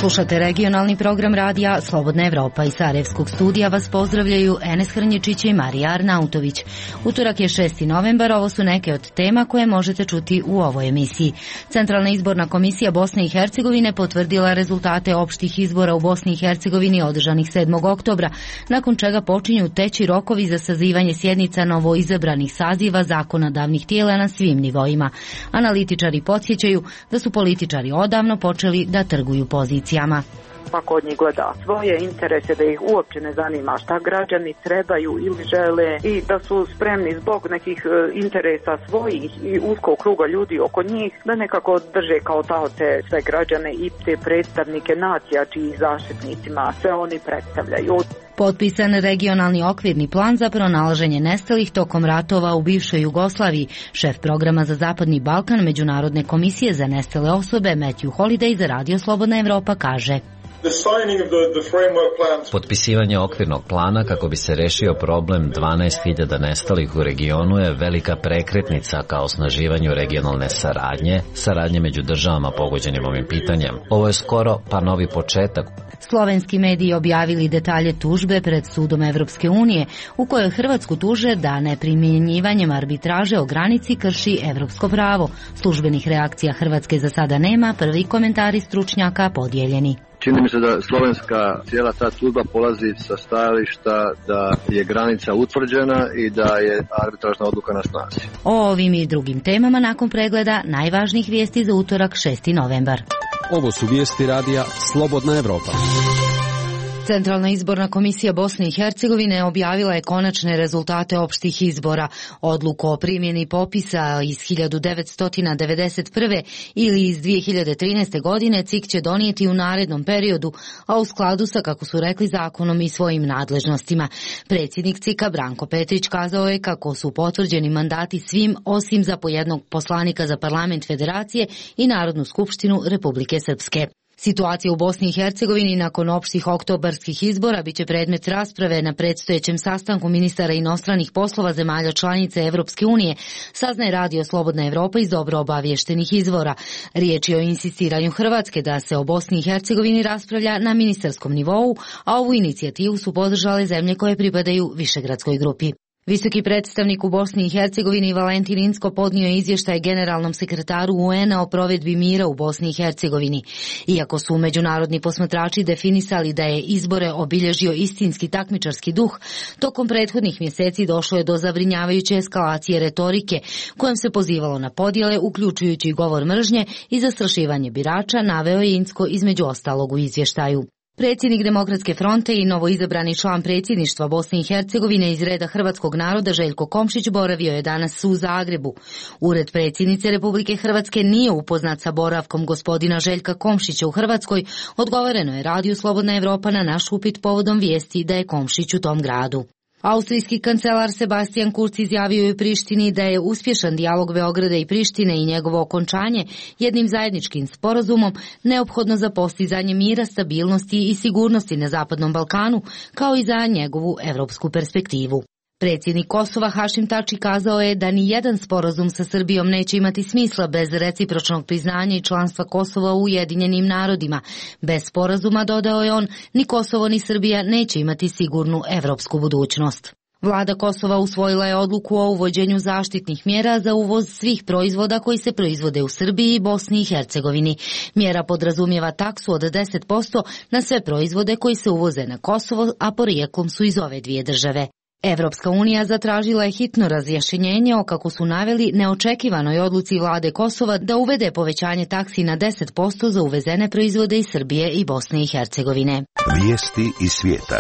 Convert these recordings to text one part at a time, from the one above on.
Slušate regionalni program radija Slobodna Evropa. Iz Sarajevskog studija vas pozdravljaju Enes Hrnječić i Marija Arnautović. Utorak je 6. novembar, ovo su neke od tema koje možete čuti u ovoj emisiji. Centralna izborna komisija Bosne i Hercegovine potvrdila rezultate opštih izbora u Bosni i Hercegovini održanih 7. oktobra, nakon čega počinju teći rokovi za sazivanje sjednica novoizabranih saziva zakonodavnih tijela na svim nivoima. Analitičari podsjećaju da su političari odavno počeli da trguju pozicijama. Svako od njih gleda svoje interese, da ih uopće ne zanima šta građani trebaju ili žele i da su spremni zbog nekih interesa svojih i uskog kruga ljudi oko njih da nekako drže kao taoce sve građane i te predstavnike nacija čiji zaštitnicima sve oni predstavljaju. Potpisan regionalni okvirni plan za pronalaženje nestalih tokom ratova u bivšoj Jugoslaviji. Šef programa za Zapadni Balkan Međunarodne komisije za nestale osobe Matthew Holiday za Radio Slobodna Evropa kaže: Potpisivanje okvirnog plana kako bi se rešio problem 12.000 nestalih u regionu je velika prekretnica ka osnaživanju regionalne saradnje među državama pogođenim ovim pitanjem. Ovo je skoro pa novi početak. Slovenski mediji objavili detalje tužbe pred sudom Evropske unije u kojoj Hrvatsku tuže da neprimjenjivanjem arbitraže o granici krši evropsko pravo. Službenih reakcija Hrvatske za sada nema, prvi komentari stručnjaka podijeljeni. Čini mi se da slovenska cijela ta tužba polazi sa stajališta da je granica utvrđena i da je arbitražna odluka na snazi. O ovim i drugim temama nakon pregleda najvažnijih vijesti za utorak 6. novembar. Ovo su vijesti radija Slobodna Evropa. Centralna izborna komisija Bosne i Hercegovine objavila je konačne rezultate opštih izbora. Odluku o primjeni popisa iz 1991. ili iz 2013. godine CIK će donijeti u narednom periodu, a u skladu sa, kako su rekli, zakonom i svojim nadležnostima. Predsjednik CIK-a Branko Petrić kazao je kako su potvrđeni mandati svim osim za po jednog poslanika za parlament Federacije i Narodnu skupštinu Republike Srpske. Situacija u Bosni i Hercegovini nakon opštih oktobarskih izbora biće predmet rasprave na predstojećem sastanku ministara inostranih poslova zemalja članice Evropske unije, saznaje Radio Slobodna Evropa iz dobro obaviještenih izvora. Riječ je o insistiranju Hrvatske da se o Bosni i Hercegovini raspravlja na ministarskom nivou, a ovu inicijativu su podržale zemlje koje pripadaju Višegradskoj grupi. Visoki predstavnik u Bosni i Hercegovini Valentin Inzko podnio je izvještaj generalnom sekretaru UN-a o provedbi mira u Bosni i Hercegovini. Iako su međunarodni posmatrači definisali da je izbore obilježio istinski takmičarski duh, tokom prethodnih mjeseci došlo je do zabrinjavajuće eskalacije retorike kojom se pozivalo na podjele, uključujući govor mržnje i zastrašivanje birača, naveo je Inzko između ostalog u izvještaju. Predsjednik Demokratske fronte i novoizabrani član predsjedništva Bosne i Hercegovine iz reda hrvatskog naroda Željko Komšić boravio je danas u Zagrebu. Ured predsjednice Republike Hrvatske nije upoznat sa boravkom gospodina Željka Komšića u Hrvatskoj, odgovoreno je Radio Slobodna Evropa na naš upit povodom vijesti da je Komšić u tom gradu. Austrijski kancelar Sebastian Kurz izjavio je u Prištini da je uspješan dijalog Beograda i Prištine i njegovo okončanje jednim zajedničkim sporazumom neophodno za postizanje mira, stabilnosti i sigurnosti na Zapadnom Balkanu, kao i za njegovu evropsku perspektivu. Predsjednik Kosova Hašim Tači kazao je da ni jedan sporazum sa Srbijom neće imati smisla bez recipročnog priznanja i članstva Kosova u Ujedinjenim narodima. Bez sporazuma, dodao je on, ni Kosovo ni Srbija neće imati sigurnu evropsku budućnost. Vlada Kosova usvojila je odluku o uvođenju zaštitnih mjera za uvoz svih proizvoda koji se proizvode u Srbiji i Bosni i Hercegovini. Mjera podrazumijeva taksu od 10% na sve proizvode koji se uvoze na Kosovo, a porijeklom su iz ove dvije države. Evropska unija zatražila je hitno razjašnjenje o, kako su naveli, neočekivanoj odluci vlade Kosova da uvede povećanje taksi na 10% za uvezene proizvode iz Srbije i Bosne i Hercegovine. Vijesti iz svijeta.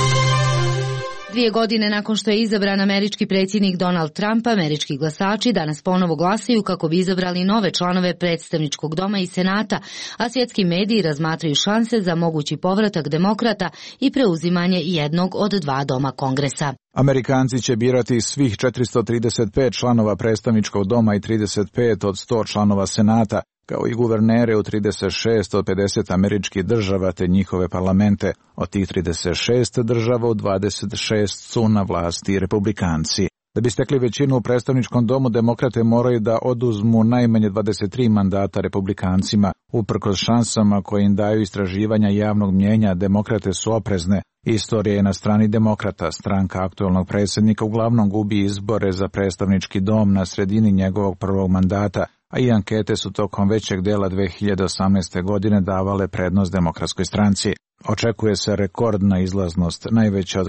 2 godine nakon što je izabran američki predsjednik Donald Trump, američki glasači danas ponovo glasaju kako bi izabrali nove članove predstavničkog doma i senata, a svjetski mediji razmatraju šanse za mogući povratak demokrata i preuzimanje jednog od 2 doma Kongresa. Amerikanci će birati svih 435 članova predstavničkog doma i 35 od 100 članova senata, kao i guvernere u 36 od 50 američkih država te njihove parlamente. Od tih 36 država u 26 su na vlasti republikanci. Da bi stekli većinu u predstavničkom domu, demokrate moraju da oduzmu najmanje 23 mandata republikancima. Uprkos šansama koje im daju istraživanja javnog mnjenja, demokrate su oprezne. Istorija je na strani demokrata. Stranka aktuelnog predsjednika uglavnom gubi izbore za predstavnički dom na sredini njegovog prvog mandata, a i ankete su tokom većeg dela 2018. godine davale prednost demokratskoj stranci. Očekuje se rekordna izlaznost, najveća od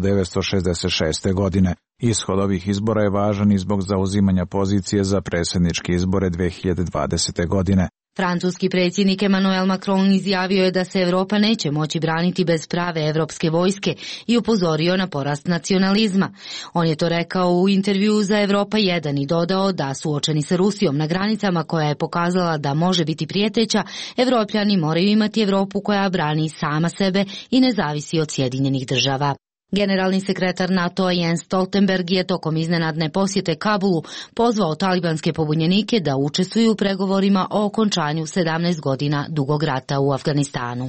1966. godine. Ishod ovih izbora je važan i zbog zauzimanja pozicije za predsjedničke izbore 2020. godine. Francuski predsjednik Emmanuel Macron izjavio je da se Europa neće moći braniti bez prave evropske vojske i upozorio na porast nacionalizma. On je to rekao u intervjuu za Europa 1 i dodao da suočeni sa Rusijom na granicama koja je pokazala da može biti prijeteća, Evropljani moraju imati Europu koja brani sama sebe i ne zavisi od Sjedinjenih država. Generalni sekretar NATO-a Jens Stoltenberg je tokom iznenadne posjete Kabulu pozvao talibanske pobunjenike da učestvuju u pregovorima o okončanju 17 godina dugog rata u Afganistanu.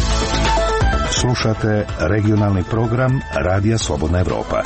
Slušate regionalni program Radija Slobodna Evropa.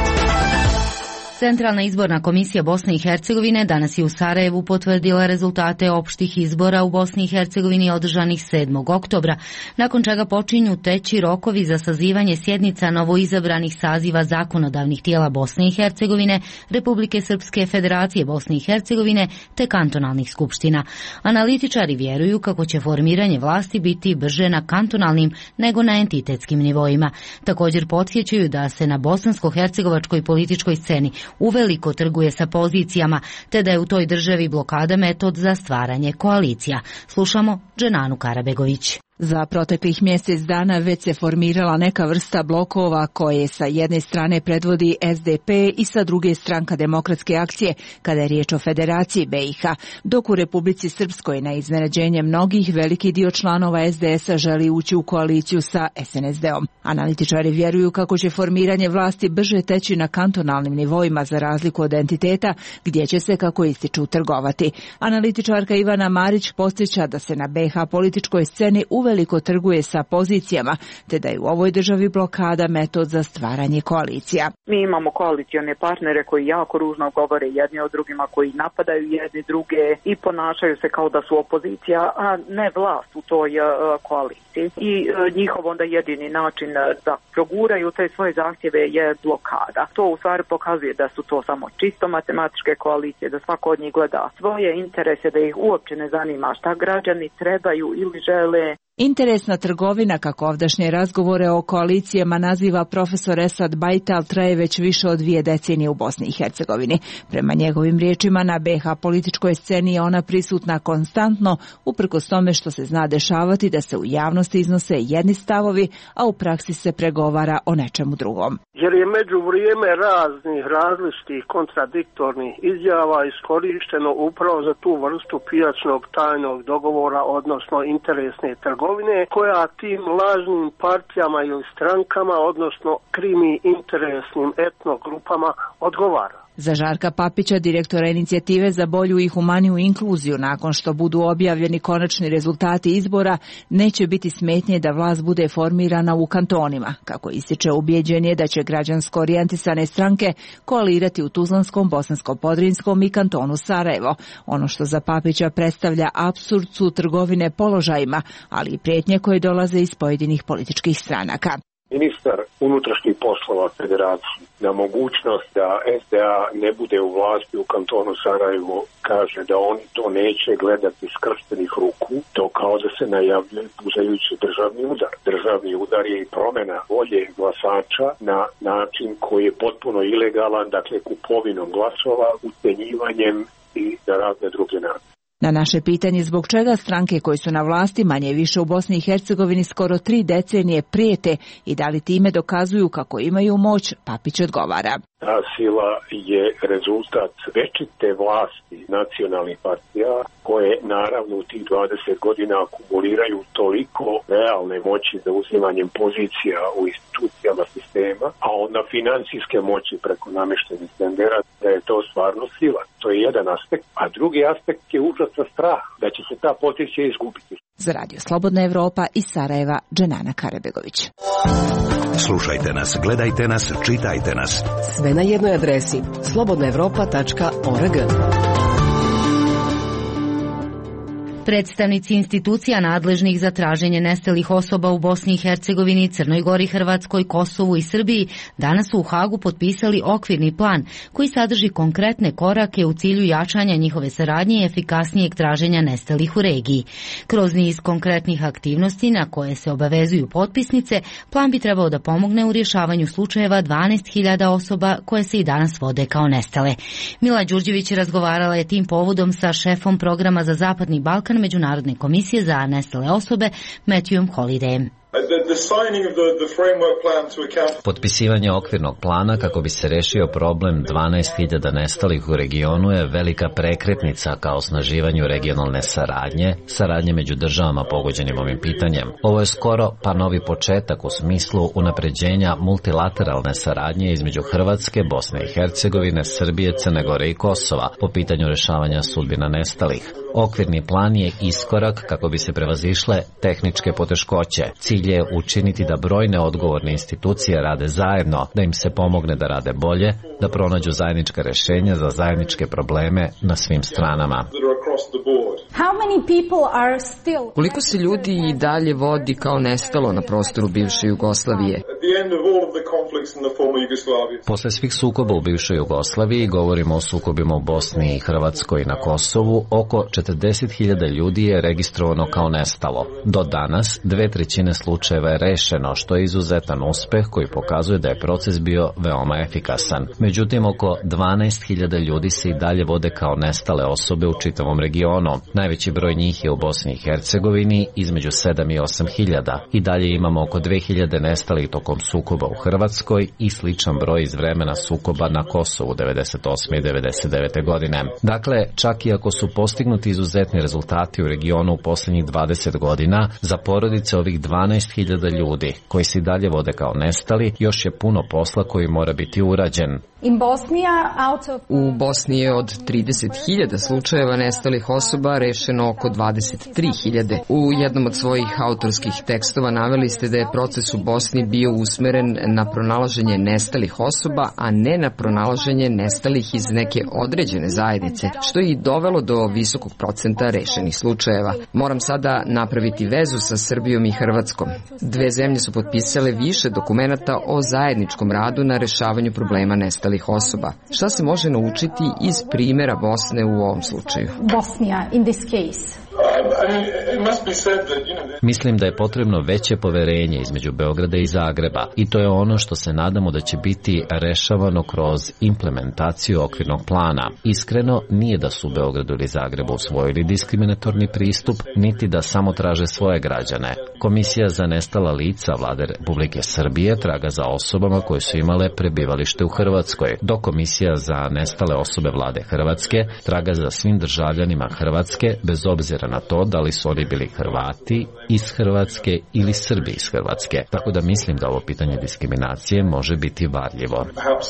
Centralna izborna komisija Bosne i Hercegovine danas je u Sarajevu potvrdila rezultate opštih izbora u Bosni i Hercegovini održanih 7. oktobra, nakon čega počinju teći rokovi za sazivanje sjednica novoizabranih saziva zakonodavnih tijela Bosne i Hercegovine, Republike Srpske, Federacije Bosne i Hercegovine te kantonalnih skupština. Analitičari vjeruju kako će formiranje vlasti biti brže na kantonalnim nego na entitetskim nivoima. Također podsjećaju da se na bosansko-hercegovačkoj političkoj sceni uveliko trguje sa pozicijama, te da je u toj državi blokada metod za stvaranje koalicija. Slušamo Dženanu Karabegović. Za proteklih mjesec dana već se formirala neka vrsta blokova koje sa jedne strane predvodi SDP i sa druge Stranka demokratske akcije kada je riječ o Federaciji BiH, dok u Republici Srpskoj na iznenađenje mnogih veliki dio članova SDS-a želi ući u koaliciju sa SNSD-om. Analitičari vjeruju kako će formiranje vlasti brže teći na kantonalnim nivoima za razliku od entiteta gdje će se, kako ističu, trgovati. Analitičarka Ivana Marić podsjeća da se na BiH političkoj sceni uveliko trguje sa pozicijama, te da je u ovoj državi blokada metod za stvaranje koalicija. Mi imamo koalicione partnere koji jako ružno govore jedni o drugima, koji napadaju jedni druge i ponašaju se kao da su opozicija, a ne vlast u toj koaliciji. I njihov onda jedini način da proguraju te svoje zahtjeve je blokada. To u stvari pokazuje da su to samo čisto matematičke koalicije, da svako od njih gleda svoje interese, da ih uopće ne zanima šta građani trebaju ili žele. Interesna trgovina, kako ovdašnje razgovore o koalicijama naziva profesor Esad Bajtal, traje već više od 2 decenije u Bosni i Hercegovini. Prema njegovim riječima, na BiH političkoj sceni je ona prisutna konstantno, uprkos tome što se zna dešavati da se u javnosti iznose jedni stavovi, a u praksi se pregovara o nečemu drugom. Jer je među vrijeme raznih različitih kontradiktornih izjava iskorišteno upravo za tu vrstu pijačnog tajnog dogovora, odnosno interesne trgovine, koja tim lažnim partijama ili strankama, odnosno krimi interesnim etnogrupama, odgovara. Za Žarka Papića, direktora inicijative za bolju i humaniju inkluziju, nakon što budu objavljeni konačni rezultati izbora, neće biti smetnje da vlast bude formirana u kantonima. Kako ističe, ubijeđen je da će građansko orijentisane stranke koalirati u Tuzlanskom, Bosansko-Podrinjskom i kantonu Sarajevo. Ono što za Papića predstavlja apsurd su trgovine položajima, ali i prijetnje koje dolaze iz pojedinih političkih stranaka. Ministar unutrašnjih poslova Federacije na mogućnost da SDA ne bude u vlasti u kantonu Sarajevo kaže da oni to neće gledati skrštenih ruku, to kao da se najavljuje puzajući državni udar. Državni udar je i promjena volje glasača na način koji je potpuno ilegalan, dakle kupovinom glasova, ucjenjivanjem i na razne druge načine. Na naše pitanje zbog čega stranke koji su na vlasti manje više u Bosni i Hercegovini skoro 3 decenije prijete i da li time dokazuju kako imaju moć, Papić odgovara. Ta sila je rezultat večite vlasti nacionalnih partija koje naravno u tih 20 godina akumuliraju toliko realne moći za uzimanjem pozicija u institucijama sistema, a onda financijske moći preko namještenih tendera, da je to stvarno sila. To je jedan aspekt, a drugi aspekt je užasan strah da će se ta pozicija izgubiti. Za Radio Slobodna Evropa iz Sarajeva, Dženana Karabegović. Slušajte nas, gledajte nas, čitajte nas. Sve na jednoj adresi slobodnaevropa.org. Predstavnici institucija nadležnih za traženje nestalih osoba u Bosni i Hercegovini, Crnoj Gori, Hrvatskoj, Kosovu i Srbiji danas su u Hagu potpisali okvirni plan koji sadrži konkretne korake u cilju jačanja njihove saradnje i efikasnijeg traženja nestalih u regiji. Kroz niz konkretnih aktivnosti na koje se obavezuju potpisnice, plan bi trebao da pomogne u rješavanju slučajeva 12.000 osoba koje se i danas vode kao nestale. Mila Đurđević razgovarala je tim povodom sa šefom programa za Zapadni Balkan Međunarodne komisije za nestale osobe Matthewom Holidayem. Potpisivanje okvirnog plana kako bi se rešio problem 12.000 nestalih u regionu je velika prekretnica ka osnaživanju regionalne saradnje među državama pogođenim ovim pitanjem. Ovo je skoro pa novi početak u smislu unapređenja multilateralne saradnje između Hrvatske, Bosne i Hercegovine, Srbije, Crne Gore i Kosova po pitanju rešavanja sudbina nestalih. Okvirni plan je iskorak kako bi se prevazišle tehničke poteškoće. Cilj je učiniti da brojne odgovorne institucije rade zajedno, da im se pomogne da rade bolje, da pronađu zajednička rešenja za zajedničke probleme na svim stranama. Koliko se ljudi i dalje vodi kao nestalo na prostoru bivše Jugoslavije? Posle svih sukoba u bivšoj Jugoslaviji, govorimo o sukobima u Bosni i Hrvatskoj i na Kosovu, oko 40.000 ljudi je registrovano kao nestalo. Do danas 2/3 slučajeva je rešeno, što je izuzetan uspeh koji pokazuje da je proces bio veoma efikasan. Međutim, oko 12.000 ljudi se i dalje vode kao nestale osobe u čitavom regionu. Najveći broj njih je u Bosni i Hercegovini, između 7 i 8.000. I dalje imamo oko 2.000 nestalih tokom sukoba u Hrvatskoj i sličan broj iz vremena sukoba na Kosovu 98. i 99. godine. Dakle, čak i ako su postignuti izuzetni rezultati u regionu u posljednjih 20 godina, za porodice ovih 12.000 ljudi koji se dalje vode kao nestali, još je puno posla koji mora biti urađen. U Bosni je od 30.000 slučajeva nestalih osoba rešeno oko 23.000. U jednom od svojih autorskih tekstova naveli ste da je proces u Bosni bio usmeren na pronalaženje nestalih osoba, a ne na pronalaženje nestalih iz neke određene zajednice, što je i dovelo do visokog procenta rešenih slučajeva. Moram sada napraviti vezu sa Srbijom i Hrvatskom. Dve zemlje su potpisale više dokumenata o zajedničkom radu na rešavanju problema nestalih osoba. Šta se može naučiti iz primjera Bosne u ovom slučaju? Mislim da je potrebno veće poverenje između Beograda i Zagreba i to je ono što se nadamo da će biti rešavano kroz implementaciju okvirnog plana. Iskreno, nije da su u Beogradu ili Zagrebu usvojili diskriminatorni pristup, niti da samo traže svoje građane. Komisija za nestala lica Vlade Republike Srbije traga za osobama koje su imale prebivalište u Hrvatskoj, dok Komisija za nestale osobe Vlade Hrvatske traga za svim državljanima Hrvatske, bez obzira na to da li su oni bili Hrvati iz Hrvatske ili Srbi iz Hrvatske. Tako da mislim da ovo pitanje diskriminacije može biti varljivo.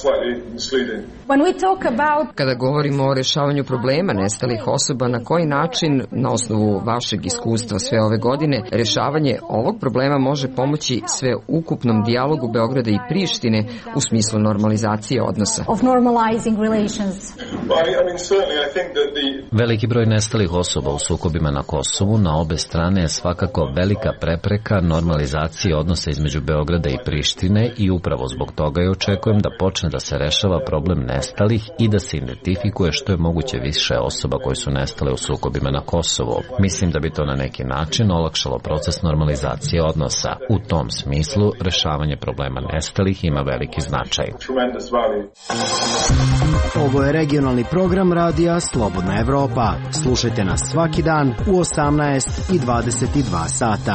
Kada govorimo o rešavanju problema nestalih osoba, na koji način, na osnovu vašeg iskustva sve ove godine, rešavanje ovog problema može pomoći sve ukupnom dijalogu Beograda i Prištine u smislu normalizacije odnosa? Veliki broj nestalih osoba u sukobima na Kosovu na obe strane je svakako velika prepreka normalizacije odnosa između Beograda i Prištine i upravo zbog toga je očekujem da počne da se rešava problem nestalih i da se identifikuje što je moguće više osoba koje su nestale u sukobima na Kosovu. Mislim da bi to na neki način olakšalo proces normalizacije odnosa. U tom smislu, rešavanje problema nestalih ima veliki značaj. Ovo je regionalni program radija Slobodna Evropa. Slušajte nas svaki dan u 18 i 22 sata.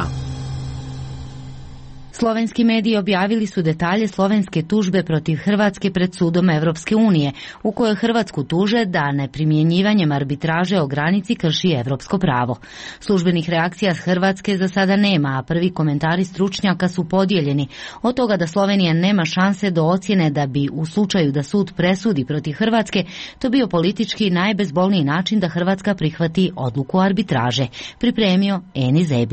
Slovenski mediji objavili su detalje slovenske tužbe protiv Hrvatske pred sudom Evropske unije, u kojoj Hrvatsku tuže da neprimjenjivanjem arbitraže o granici krši evropsko pravo. Službenih reakcija s Hrvatske za sada nema, a prvi komentari stručnjaka su podijeljeni. Od toga da Slovenija nema šanse do ocjene da bi u slučaju da sud presudi protiv Hrvatske, to bio politički najbezbolniji način da Hrvatska prihvati odluku arbitraže, pripremio Eni Zebić.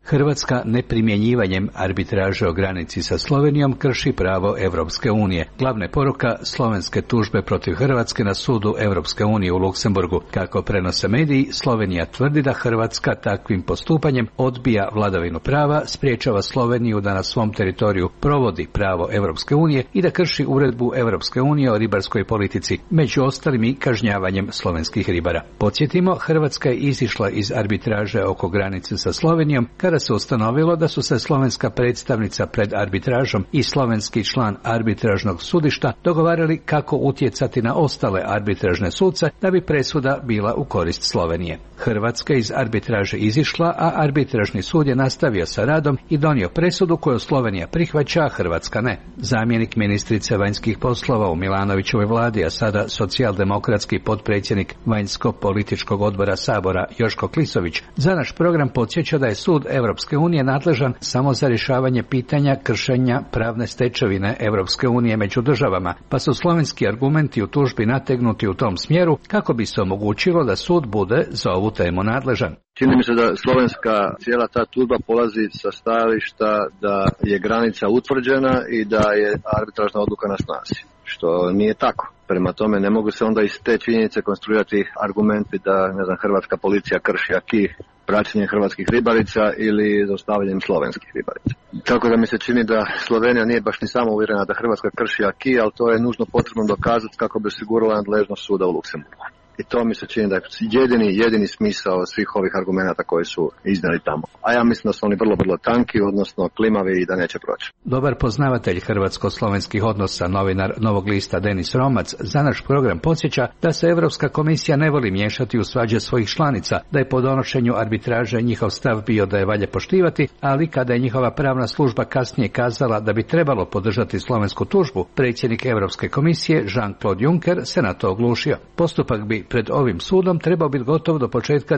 Hrvatska neprimjenjivanjem arbitraže o granici sa Slovenijom krši pravo Europske unije. Glavna poruka slovenske tužbe protiv Hrvatske na sudu Europske unije u Luksemburgu. Kako prenose mediji, Slovenija tvrdi da Hrvatska takvim postupanjem odbija vladavinu prava, spriječava Sloveniju da na svom teritoriju provodi pravo Europske unije i da krši uredbu Europske unije o ribarskoj politici, među ostalim i kažnjavanjem slovenskih ribara. Podsjetimo, Hrvatska je izišla iz arbitraže oko granice sa Slovenijom kada se ustanovilo da su se slovenska predstavnica pred arbitražom i slovenski član arbitražnog sudišta dogovarali kako utjecati na ostale arbitražne suce da bi presuda bila u korist Slovenije. Hrvatska iz arbitraže izišla, a arbitražni sud je nastavio sa radom i donio presudu koju Slovenija prihvaća, a Hrvatska ne. Zamjenik ministrice vanjskih poslova u Milanovićevoj vladi, a sada socijaldemokratski potpredsjednik vanjsko-političkog odbora Sabora Joško Klisović, za naš program podsjeća da je sud Europske unije nadležan samo za rješavanje pitanja kršenja pravne stečevine Europske unije među državama, pa su slovenski argumenti u tužbi nategnuti u tom smjeru kako bi se omogućilo da sud bude za ovu temu nadležan. Čini mi se da slovenska cijela ta tužba polazi sa stajališta da je granica utvrđena i da je arbitražna odluka na snazi, što nije tako. Prema tome ne mogu se onda iz te činjenice konstruirati argumenti da, ne znam, hrvatska policija krši aki praćenjem hrvatskih ribarica ili zaustavljanjem slovenskih ribarica. Tako da mi se čini da Slovenija nije baš ni samo uvjerena da Hrvatska krši aki, ali to je nužno potrebno dokazati kako bi osigurala nadležnost suda u Luksemburgu. I to mi se čini da je jedini smisao svih ovih argumenata koji su iznijeli tamo. A ja mislim da su oni vrlo tanki, odnosno klimavi i da neće proći. Dobar poznavatelj hrvatsko-slovenskih odnosa, novinar Novog lista Denis Romac, za naš program podsjeća da se Europska komisija ne voli miješati u svađe svojih članica, da je po donošenju arbitraže njihov stav bio da je valja poštivati, ali kada je njihova pravna služba kasnije kazala da bi trebalo podržati slovensku tužbu, predsjednik Europske komisije Jean-Claude Juncker se na to oglušio. Postupak bi pred ovim sudom trebao biti gotov do početka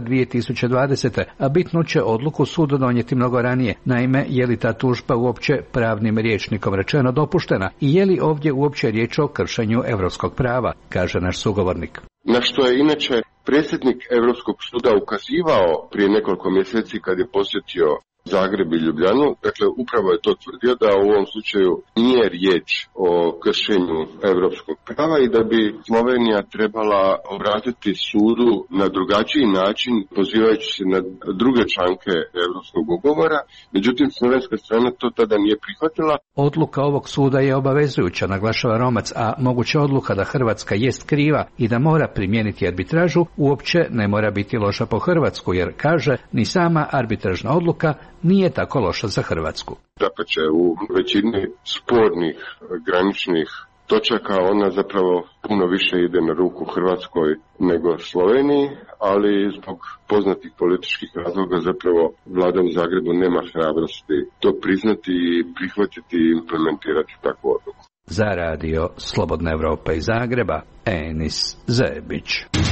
2020. a bitnu će odluku sudu donijeti mnogo ranije. Naime, je li ta tužba uopće pravnim rječnikom rečeno dopuštena i je li ovdje uopće riječ o kršenju europskog prava, kaže naš sugovornik. Na što je inače predsjednik Europskog suda ukazivao prije nekoliko mjeseci kad je posjetio Zagreb i Ljubljanu, dakle upravo je to tvrdio da u ovom slučaju nije riječ o kršenju europskog prava i da bi Slovenija trebala obratiti sudu na drugačiji način pozivajući se na druge članke europskog ugovora, međutim slovenska strana to tada nije prihvatila. Odluka ovog suda je obavezujuća, naglašava Romac, a moguća odluka da Hrvatska jest kriva i da mora primijeniti arbitražu uopće ne mora biti loša po Hrvatsku, jer kaže ni sama arbitražna odluka nije tako loša za Hrvatsku. Dapače, u većini spornih graničnih točaka ona zapravo puno više ide na ruku Hrvatskoj nego Sloveniji, ali zbog poznatih političkih razloga zapravo vlada u Zagrebu nema hrabrosti to priznati i prihvatiti i implementirati takvu odluku. Za radio Slobodna Evropa iz Zagreba, Enis Zebić.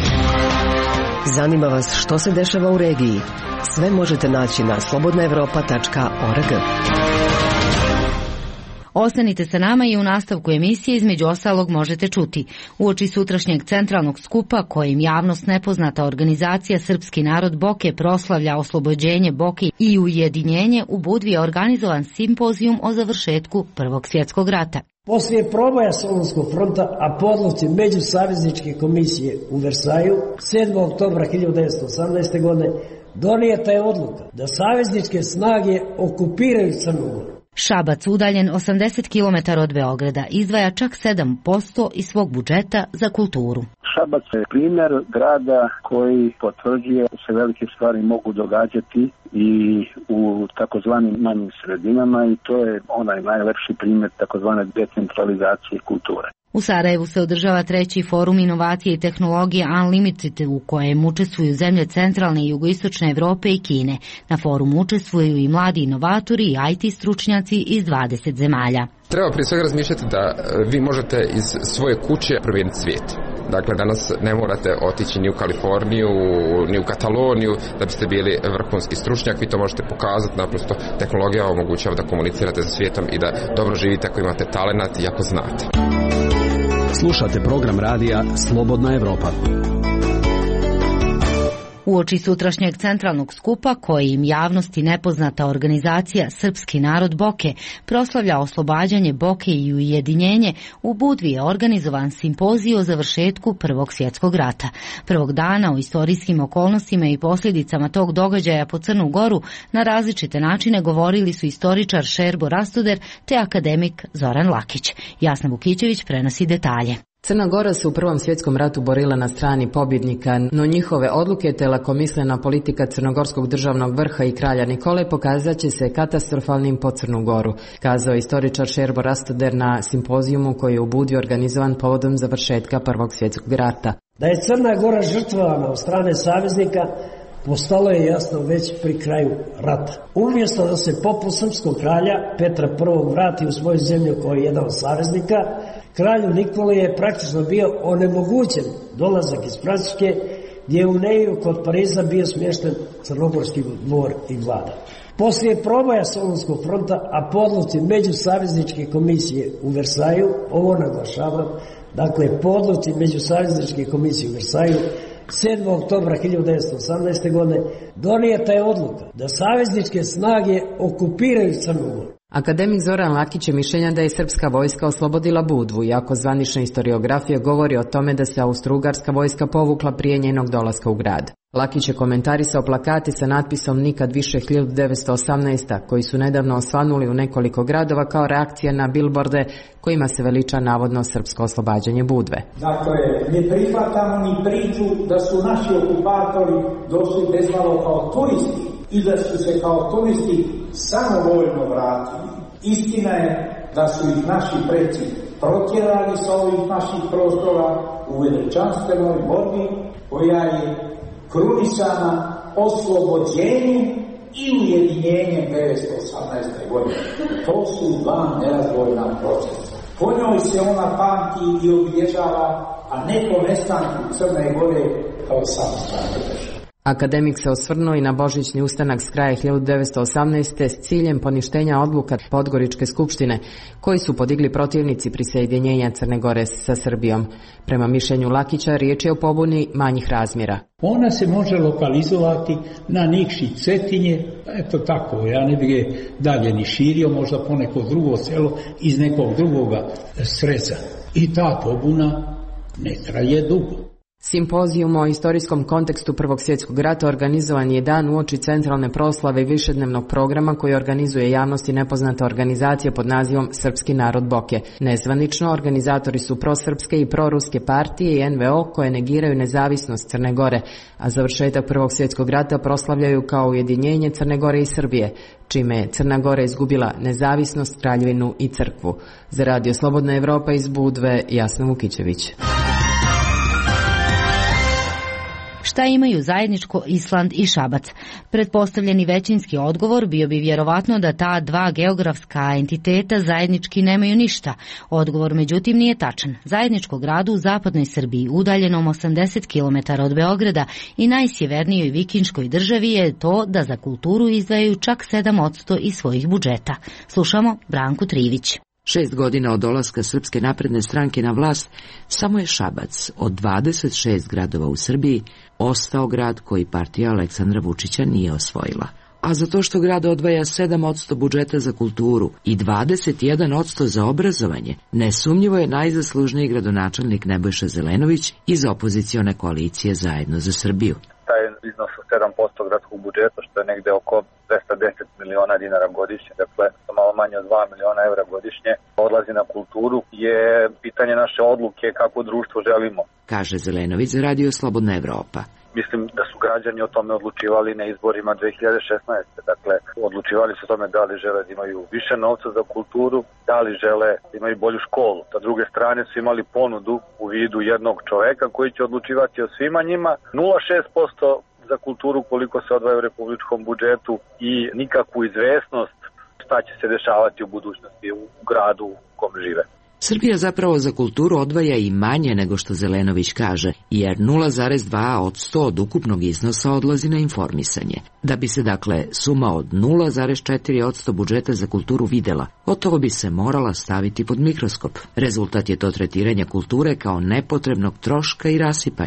Zanima vas što se dešava u regiji? Sve možete naći na slobodnaevropa.org. Ostanite sa nama i u nastavku emisije između ostalog možete čuti. Uoči sutrašnjeg centralnog skupa kojim javnost nepoznata organizacija Srpski narod Boke proslavlja oslobođenje Boke i ujedinjenje, u Budvi je organizovan simpozijum o završetku Prvog svjetskog rata. Poslije proboja Solunskog fronta, a po odluci Međusavezničke komisije u Versaju 7. oktobra 1918. godine donijeta je odluka da savezničke snage okupiraju Crnu Goru. Šabac, udaljen 80 km od Beograda, izdvaja čak 7% iz svog budžeta za kulturu. Šabac je primjer grada koji potvrđuje da se velike stvari mogu događati i u takozvanim manjim sredinama i to je onaj najlepši primjer takozvane decentralizacije kulture. U Sarajevu se održava 3. forum inovacije i tehnologije Unlimited, u kojem učestvuju zemlje centralne i jugoistočne Evrope i Kine. Na forumu učestvuju i mladi inovatori i IT stručnjaci iz 20 zemalja. Treba prije svega razmišljati da vi možete iz svoje kuće promijeniti svijet. Dakle, danas ne morate otići ni u Kaliforniju, ni u Kataloniju da biste bili vrhunski stručnjak. Vi to možete pokazati, naprosto tehnologija omogućava da komunicirate sa svijetom i da dobro živite ako imate talenat i ako znate. Slušate program radija Slobodna Evropa. Uoči sutrašnjeg centralnog skupa, koji im javnosti nepoznata organizacija Srpski narod Boke proslavlja oslobađanje Boke i ujedinjenje, u Budvi je organizovan simpozij o završetku Prvog svjetskog rata. Prvog dana o istorijskim okolnostima i posljedicama tog događaja po Crnu Goru na različite načine govorili su istoričar Šerbo Rastuder te akademik Zoran Lakić. Jasna Vukićević prenosi detalje. Crna Gora se u Prvom svjetskom ratu borila na strani pobjednika, no njihove odluke te lakomislena politika crnogorskog državnog vrha i kralja Nikole pokazat će se katastrofalnim po Crnu Goru, kazao istoričar Šerbo Rastuder na simpozijumu koji je u Budvi organizovan povodom završetka Prvog svjetskog rata. Da je Crna Gora žrtvovana od strane saveznika postalo je jasno već pri kraju rata. Umjesto da se poput srpskog kralja Petra I vrati u svoju zemlju kao jedan od saveznika, kralju Nikoli je praktično bio onemogućen dolazak iz Francuske, gdje je u Neju kod Pariza bio smješten crnogorski dvor i vlada. Poslije proboja Solunskog fronta, a po odluci Međusavezničke komisije u Versaju, ovo naglašavam, dakle po odluci Međusavezničke komisije u Versaju, 7. oktobra 1918. godine donijeta je odluka da savezničke snage okupiraju Crnu Goru. Akademik Zoran Lakić je mišljenja da je srpska vojska oslobodila Budvu, iako zvanična historiografija govori o tome da se austro-ugarska vojska povukla prije njenog dolaska u grad. Lakić je komentarisao plakate sa natpisom Nikad više 1918, koji su nedavno osvanuli u nekoliko gradova kao reakcija na bilborde kojima se veliča navodno srpsko oslobađanje Budve. Dakle, ne prihvatamo ni priču da su naši okupatori došli bezmalo kao turisti i da su se kao turisti samovoljno vratili. Istina je da su ih naši preci protjerali sa ovih naših prostora u veličanstvenoj borbi koja je krunisana oslobođenjem i ujedinjenjem 1918. godine. To su dva nerazvojna procesa. Po njoj se ona pamti i obilježava, a ne po nestanku Crne Gore kao samostalne države. Akademik se osvrnuo i na božićni ustanak s kraja 1918. s ciljem poništenja odluka Podgoričke skupštine, koji su podigli protivnici prisjedinjenja Crne Gore sa Srbijom. Prema mišljenju Lakića, riječ je o pobuni manjih razmjera. Ona se može lokalizovati na Nikši Cetinje, eto tako, ja ne bih je dalje ni širio, možda po neko drugo selo iz nekog drugoga sreza. I ta pobuna ne traje dugo. Simpozijum o istorijskom kontekstu Prvog svjetskog rata organizovan je dan uoči centralne proslave višednevnog programa koji organizuje javnosti nepoznata organizacija pod nazivom Srpski narod Boke. Nezvanično, organizatori su prosrpske i proruske partije i NVO koje negiraju nezavisnost Crne Gore, a završetak Prvog svjetskog rata proslavljaju kao ujedinjenje Crne Gore i Srbije, čime je Crna Gora izgubila nezavisnost, kraljevinu i crkvu. Za Radio Slobodna Evropa iz Budve, Jasna Vukićević. Šta imaju zajedničko Island i Šabac? Pretpostavljeni većinski odgovor bio bi vjerovatno da ta dva geografska entiteta zajednički nemaju ništa. Odgovor međutim nije tačan. Zajedničko gradu u zapadnoj Srbiji, udaljenom 80 km od Beograda i najsjevernijoj vikinškoj državi je to da za kulturu izdvajaju čak 7% iz svojih budžeta. Slušamo Branku Trivić. 6 godina od dolaska Srpske napredne stranke na vlast, samo je Šabac od 26 gradova u Srbiji ostao grad koji partija Aleksandra Vučića nije osvojila. A zato što grad odvaja 7% budžeta za kulturu i 21% za obrazovanje, nesumnjivo je najzaslužniji gradonačelnik Nebojša Zelenović iz opozicione koalicije Zajedno za Srbiju. Taj iznos od 7% gradskog budžeta, što je negde oko 210 miliona dinara godišnje, dakle malo manje od 2 miliona evra godišnje, odlazi na kulturu, je pitanje naše odluke kako društvo želimo. Kaže Zelenović za Radio Slobodna Evropa. Mislim da su građani o tome odlučivali na izborima 2016. Dakle, odlučivali su o tome da li žele da imaju više novca za kulturu, da li žele da imaju bolju školu. Sa druge strane su imali ponudu u vidu jednog čoveka koji će odlučivati o svima njima, 0,6% za kulturu koliko se odvaja u republičkom budžetu i nikakvu izvesnost šta će se dešavati u budućnosti u gradu u kom žive. Srbija zapravo za kulturu odvaja i manje nego što Zelenović kaže, jer 0,2% od ukupnog iznosa odlazi na informisanje. Da bi se dakle suma od 0,4% budžeta za kulturu videla, gotovo bi se morala staviti pod mikroskop. Rezultat je to tretiranje kulture kao nepotrebnog troška i rasipanja.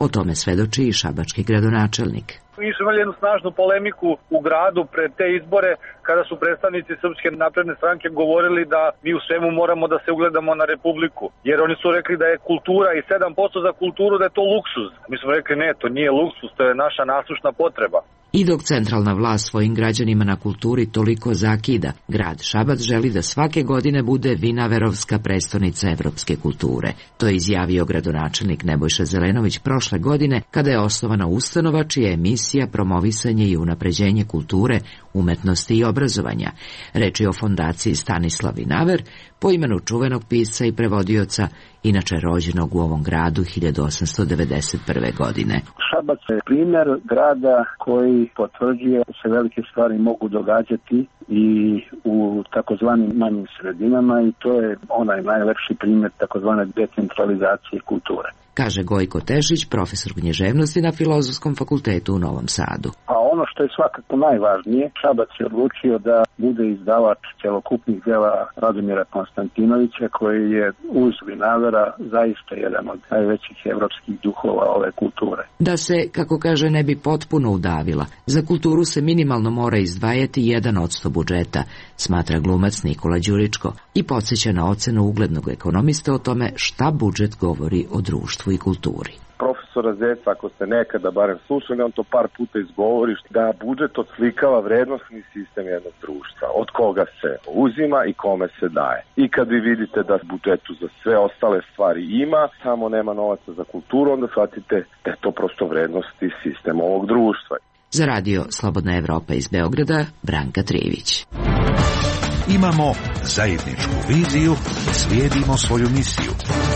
O tome svedoči i šabački gradonačelnik. Mi smo imali jednu snažnu polemiku u gradu pred te izbore kada su predstavnici Srpske napredne stranke govorili da mi u svemu moramo da se ugledamo na Republiku. Jer oni su rekli da je kultura i 7% za kulturu da je to luksuz. Mi smo rekli ne, to nije luksuz, to je naša nasušna potreba. I dok centralna vlast svojim građanima na kulturi toliko zakida, grad Šabac želi da svake godine bude Vinaverovska prestonica evropske kulture. To je izjavio gradonačelnik Nebojša Zelenović prošle godine kada je osnovana ustanova čija je misija promovisanje i unapređenje kulture, umetnosti i obrazovanja. Reč je o fondaciji Stanislav Vinaver, po imenu čuvenog pisca i prevodioca, inače rođenog u ovom gradu 1891. godine. Šabac je primjer grada koji potvrđuje da se velike stvari mogu događati i u takozvanim manjim sredinama i to je onaj najlepši primjer takozvane decentralizacije kulture. Kaže Gojko Tešić, profesor književnosti na Filozofskom fakultetu u Novom Sadu. A ono što je svakako najvažnije, Šabac je odlučio da bude izdavač celokupnih dela Radomira Konstantinovića, koji je uz Vinavera zaista jedan od najvećih evropskih duhova ove kulture. Da se, kako kaže, ne bi potpuno udavila, za kulturu se minimalno mora izdvajati 1% budžeta, smatra glumac Nikola Đuričko i podsjeća na ocenu uglednog ekonomista o tome šta budžet govori o društvu i kulturi. Profesora Zeca, ako ste nekada barem slušali, on to par puta izgovori, da budžet odslikava vrednosni sistem jednog društva, od koga se uzima i kome se daje. I kad vi vidite da budžetu za sve ostale stvari ima, samo nema novaca za kulturu, onda shvatite da je to prosto vrednosti sistem ovog društva. Za radio Slobodna Evropa iz Beograda, Branka Trijević. Imamo zajedničku viziju, slijedimo svoju misiju.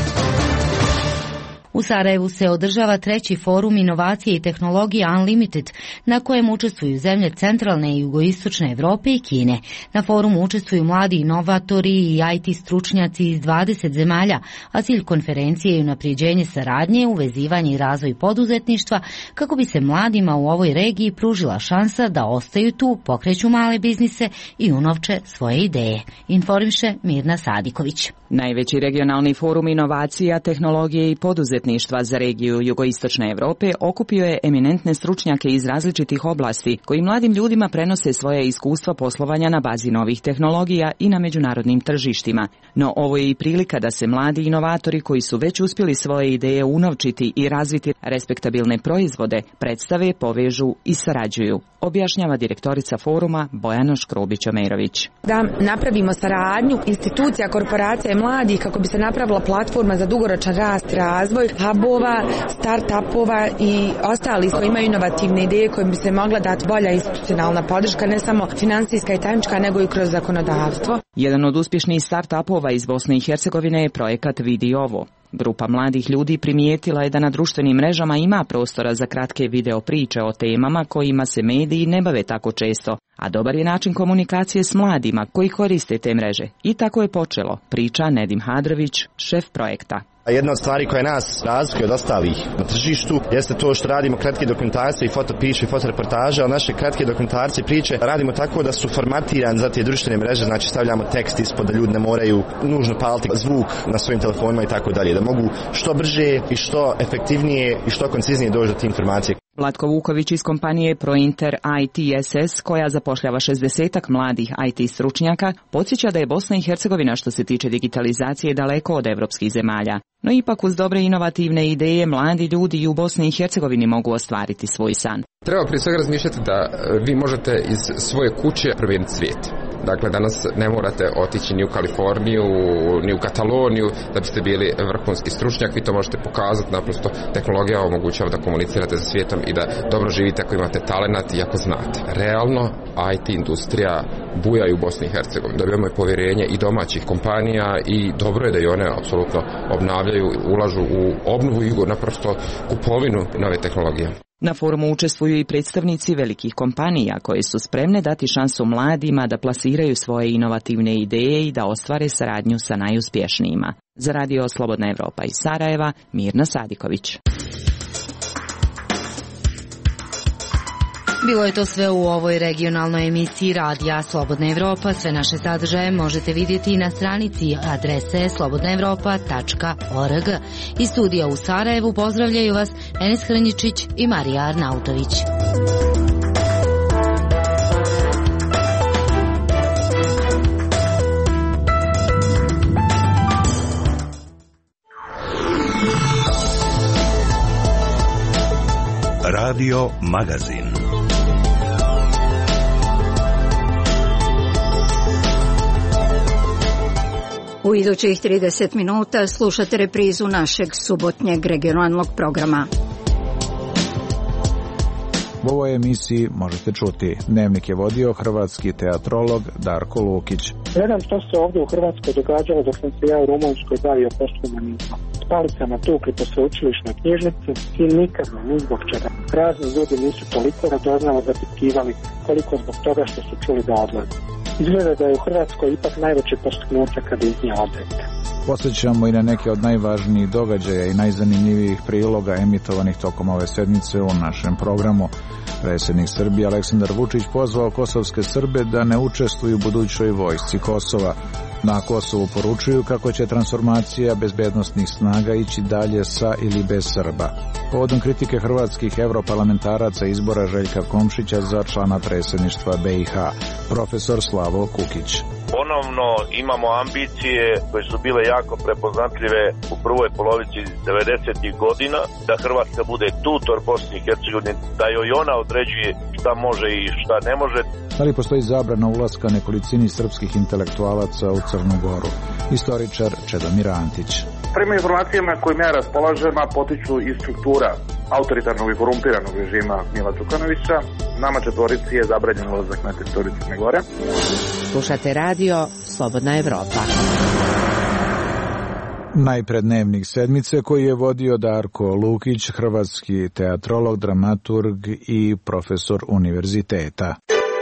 U Sarajevu se održava 3. forum inovacije i tehnologije Unlimited, na kojem učestvuju zemlje centralne i jugoistočne Evrope i Kine. Na forumu učestvuju mladi inovatori i IT stručnjaci iz 20 zemalja, a cilj konferencije je unapređenje saradnje, uvezivanje i razvoj poduzetništva, kako bi se mladima u ovoj regiji pružila šansa da ostaju tu, pokreću male biznise i unovče svoje ideje. Informiše Mirna Sadiković. Najveći regionalni forum inovacija, tehnologije i poduzetništva za regiju jugoistočne Evrope okupio je eminentne stručnjake iz različitih oblasti koji mladim ljudima prenose svoje iskustva poslovanja na bazi novih tehnologija i na međunarodnim tržištima. No ovo je i prilika da se mladi inovatori koji su već uspjeli svoje ideje unovčiti i razviti respektabilne proizvode predstave, povežu i sarađuju, objašnjava direktorica foruma Bojana Škrobić-Omerović. Da napravimo saradnju institucija, korporacija i mladih kako bi se napravila platforma za dugoročan rast i razvoj, hubova, start-upova i ostali koji imaju inovativne ideje kojim bi se mogla dati bolja institucionalna podrška, ne samo finansijska i tehnička, nego i kroz zakonodavstvo. Jedan od uspješnih start-upova iz Bosne i Hercegovine je projekat Vidi ovo. Grupa mladih ljudi primijetila je da na društvenim mrežama ima prostora za kratke video priče o temama kojima se mediji ne bave tako često, a dobar je način komunikacije s mladima koji koriste te mreže. I tako je počelo, priča Nedim Hadrović, šef projekta. Jedna od stvari koja nas razlikuje od ostalih na tržištu jeste to što radimo kratke dokumentarce i fotopiše i fotoreportaže, ali naše kratke dokumentarce i priče radimo tako da su formatirane za te društvene mreže, znači stavljamo tekst ispod da ljudi ne moraju nužno paliti zvuk na svojim telefonima i tako dalje, da mogu što brže i što efektivnije i što konciznije doći do te informacije. Vlatko Vuković iz kompanije Prointer ITSS, koja zapošljava 60-ak mladih IT stručnjaka, podsjeća da je Bosna i Hercegovina što se tiče digitalizacije daleko od evropskih zemalja. No ipak uz dobre inovativne ideje mladi ljudi i u Bosni i Hercegovini mogu ostvariti svoj san. Treba prije svega razmišljati da vi možete iz svoje kuće promijeniti svijet. Dakle, danas ne morate otići ni u Kaliforniju, ni u Kataloniju da biste bili vrhunski stručnjak. Vi to možete pokazati, naprosto tehnologija omogućava da komunicirate sa svijetom i da dobro živite ako imate talenat i ako znate. Realno, IT industrija buja i u Bosni i Hercegovini. Dobijamo i povjerenje i domaćih kompanija i dobro je da i one apsolutno obnavljaju, ulažu u obnovu i naprosto kupovinu nove tehnologije. Na forumu učestvuju i predstavnici velikih kompanija koje su spremne dati šansu mladima da plasiraju svoje inovativne ideje i da ostvare saradnju sa najuspješnijima. Za radio Slobodna Evropa iz Sarajeva, Mirna Sadiković. Bilo je to sve u ovoj regionalnoj emisiji Radija Slobodna Evropa. Sve naše sadržaje možete vidjeti i na stranici adrese slobodnaevropa.org. Iz studija u Sarajevu pozdravljaju vas Enis Hrnjičić i Marija Arnautović. Radio Magazin. U idućih 30 minuta slušate reprizu našeg subotnjeg regionalnog programa. U ovoj emisiji možete čuti. Dnevnik je vodio hrvatski teatrolog Darko Lukić. Gledam što se ovdje u Hrvatskoj događalo dok sam se ja u Rumunjskoj bavio posthumanizmom. S palicama tukli po sveučilišnoj knjižnici i nikadno, ni zbog čega. Razni ljudi nisu toliko radoznalo zapitkivali koliko zbog toga što su čuli da odlaze. Izgleda da je u Hrvatskoj ipak najveće postignuće kad iz nje odete. Posjećamo i na neke od najvažnijih događaja i najzanimljivijih priloga emitovanih tokom ove sedmice u našem programu. Predsjednik Srbije Aleksandar Vučić pozvao kosovske Srbe da ne učestvuju u budućoj vojsci Kosova. Na Kosovu poručuju kako će transformacija bezbednosnih snaga ići dalje sa ili bez Srba. Povodom kritike hrvatskih europarlamentaraca izbora Željka Komšića za člana predsjedništva BiH, profesor Slavo Kukić. Ponovno imamo ambicije koje su bile jako prepoznatljive u prvoj polovici 90. godina, da Hrvatska bude tutor Bosni i Hercegovine, da joj ona određuje šta može i šta ne može. Da li postoji zabrana ulaska nekolicini srpskih intelektualaca u Crnu Goru? Historičar Čedomir Antić. Prema informacijama kojim ja raspolažem, potiču iz struktura autoritarnog i korumpiranog režima Mila Đukanovića. Nama četvorici je zabranjen ulazak na teritoriju Crne Gore. Slušate radio Slobodna Evropa. Najpred dnevnik sedmice koji je vodio Darko Lukić, hrvatski teatrolog, dramaturg i profesor univerziteta.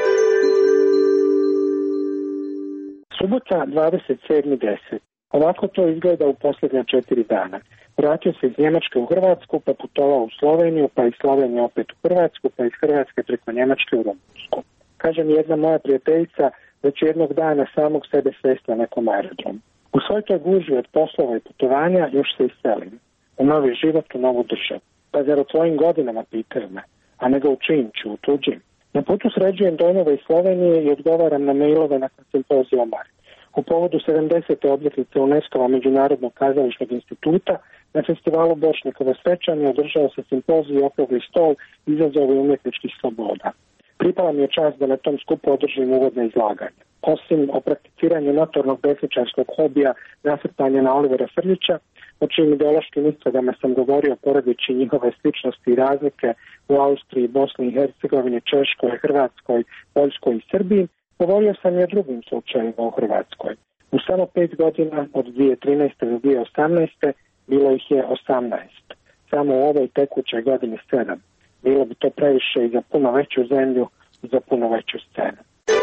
Subota 27.10. Ovako to izgleda u posljednja 4 dana. Vratio se iz Njemačke u Hrvatsku, pa putovao u Sloveniju, pa iz Slovenije opet u Hrvatsku, pa iz Hrvatske preko Njemačke u Rumunjsku. Kaže mi jedna moja prijateljica da će jednog dana samog sebe svesti na nekom aerodromu. U svoj toj gužvi od poslova i putovanja još se iselim. U novi život, u novu državu. Pa zar u tvojim godinama, pitaju me, a nego u čijim ću, u tuđim. Na putu sređujem dojmove iz Slovenije i odgovaram na mailove nakon simpozija Mari. U povodu 70. obljetnice UNESCO-va Međunarodnog kazališnog instituta na festivalu Bošnjakova svečanje održao se simpozij i okrugli stol izazovi umjetničkih sloboda. Pripala mi je čast da na tom skupu održim uvodno izlaganje. Osim o prakticiranju notornog desničarskog hobija nasrtanja na Olivera Frljića, o čijim ideološkim istogama sam govorio poredeći njihove sličnosti i razlike u Austriji, Bosni i Hercegovini, Češkoj, Hrvatskoj, Poljskoj i Srbiji, govorio sam i o drugim slučajima u Hrvatskoj. U samo 5 godina, od 2013. do 2018. bilo ih je 18. Samo u ovoj tekućoj godini 7. Bilo bi to previše i za puno veću zemlju, i za puno veću scenu.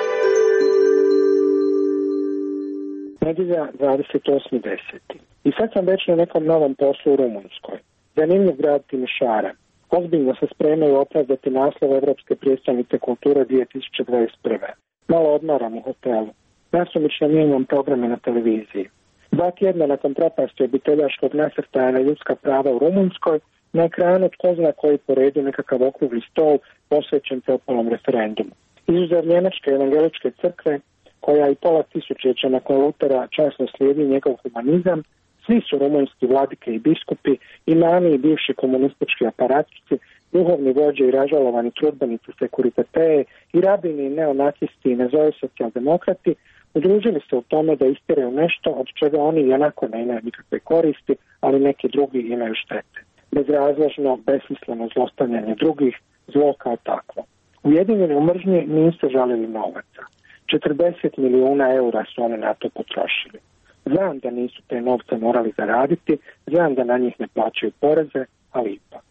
Nedjelja 28.10. I sad sam već na nekom novom poslu u Rumunjskoj. Zanimljiv grad Timišara. Ozbiljno se spremaju opravdati naslov Evropske prijestolnice kulture 2021. Malo odmaram u hotelu. Nasumično mijenjam programe na televiziji. 2 tjedna nakon propasti obiteljaškog nasrtaja na ljudska prava u Rumunjskoj, na ekranu tko zna koji po redu nekakav okrugli stol posvećen Teopolom referendumu. Izuzev Njemačke evangeličke crkve, koja i pola tisućljeća nakon Lutera časno slijedi njegov humanizam, svi su rumunjski vladike i biskupi, imami i bivši komunistički aparatici, duhovni vođe i ražalovani trudbenici sekuritatee i rabini i neonacisti i nazovi socijaldemokrati udružili se u tome da istiraju nešto od čega oni i onako ne imaju nikakve koristi, ali neki drugi imaju štete. Bezrazložno, besmisleno zlostavljanje drugih, zlo kao takvo. Ujedinjeni u mržnji nisu žalili novaca. 40 milijuna eura su oni na to potrošili. Znam da nisu te novce morali zaraditi, znam da na njih ne plaćaju poreze, ali ipak.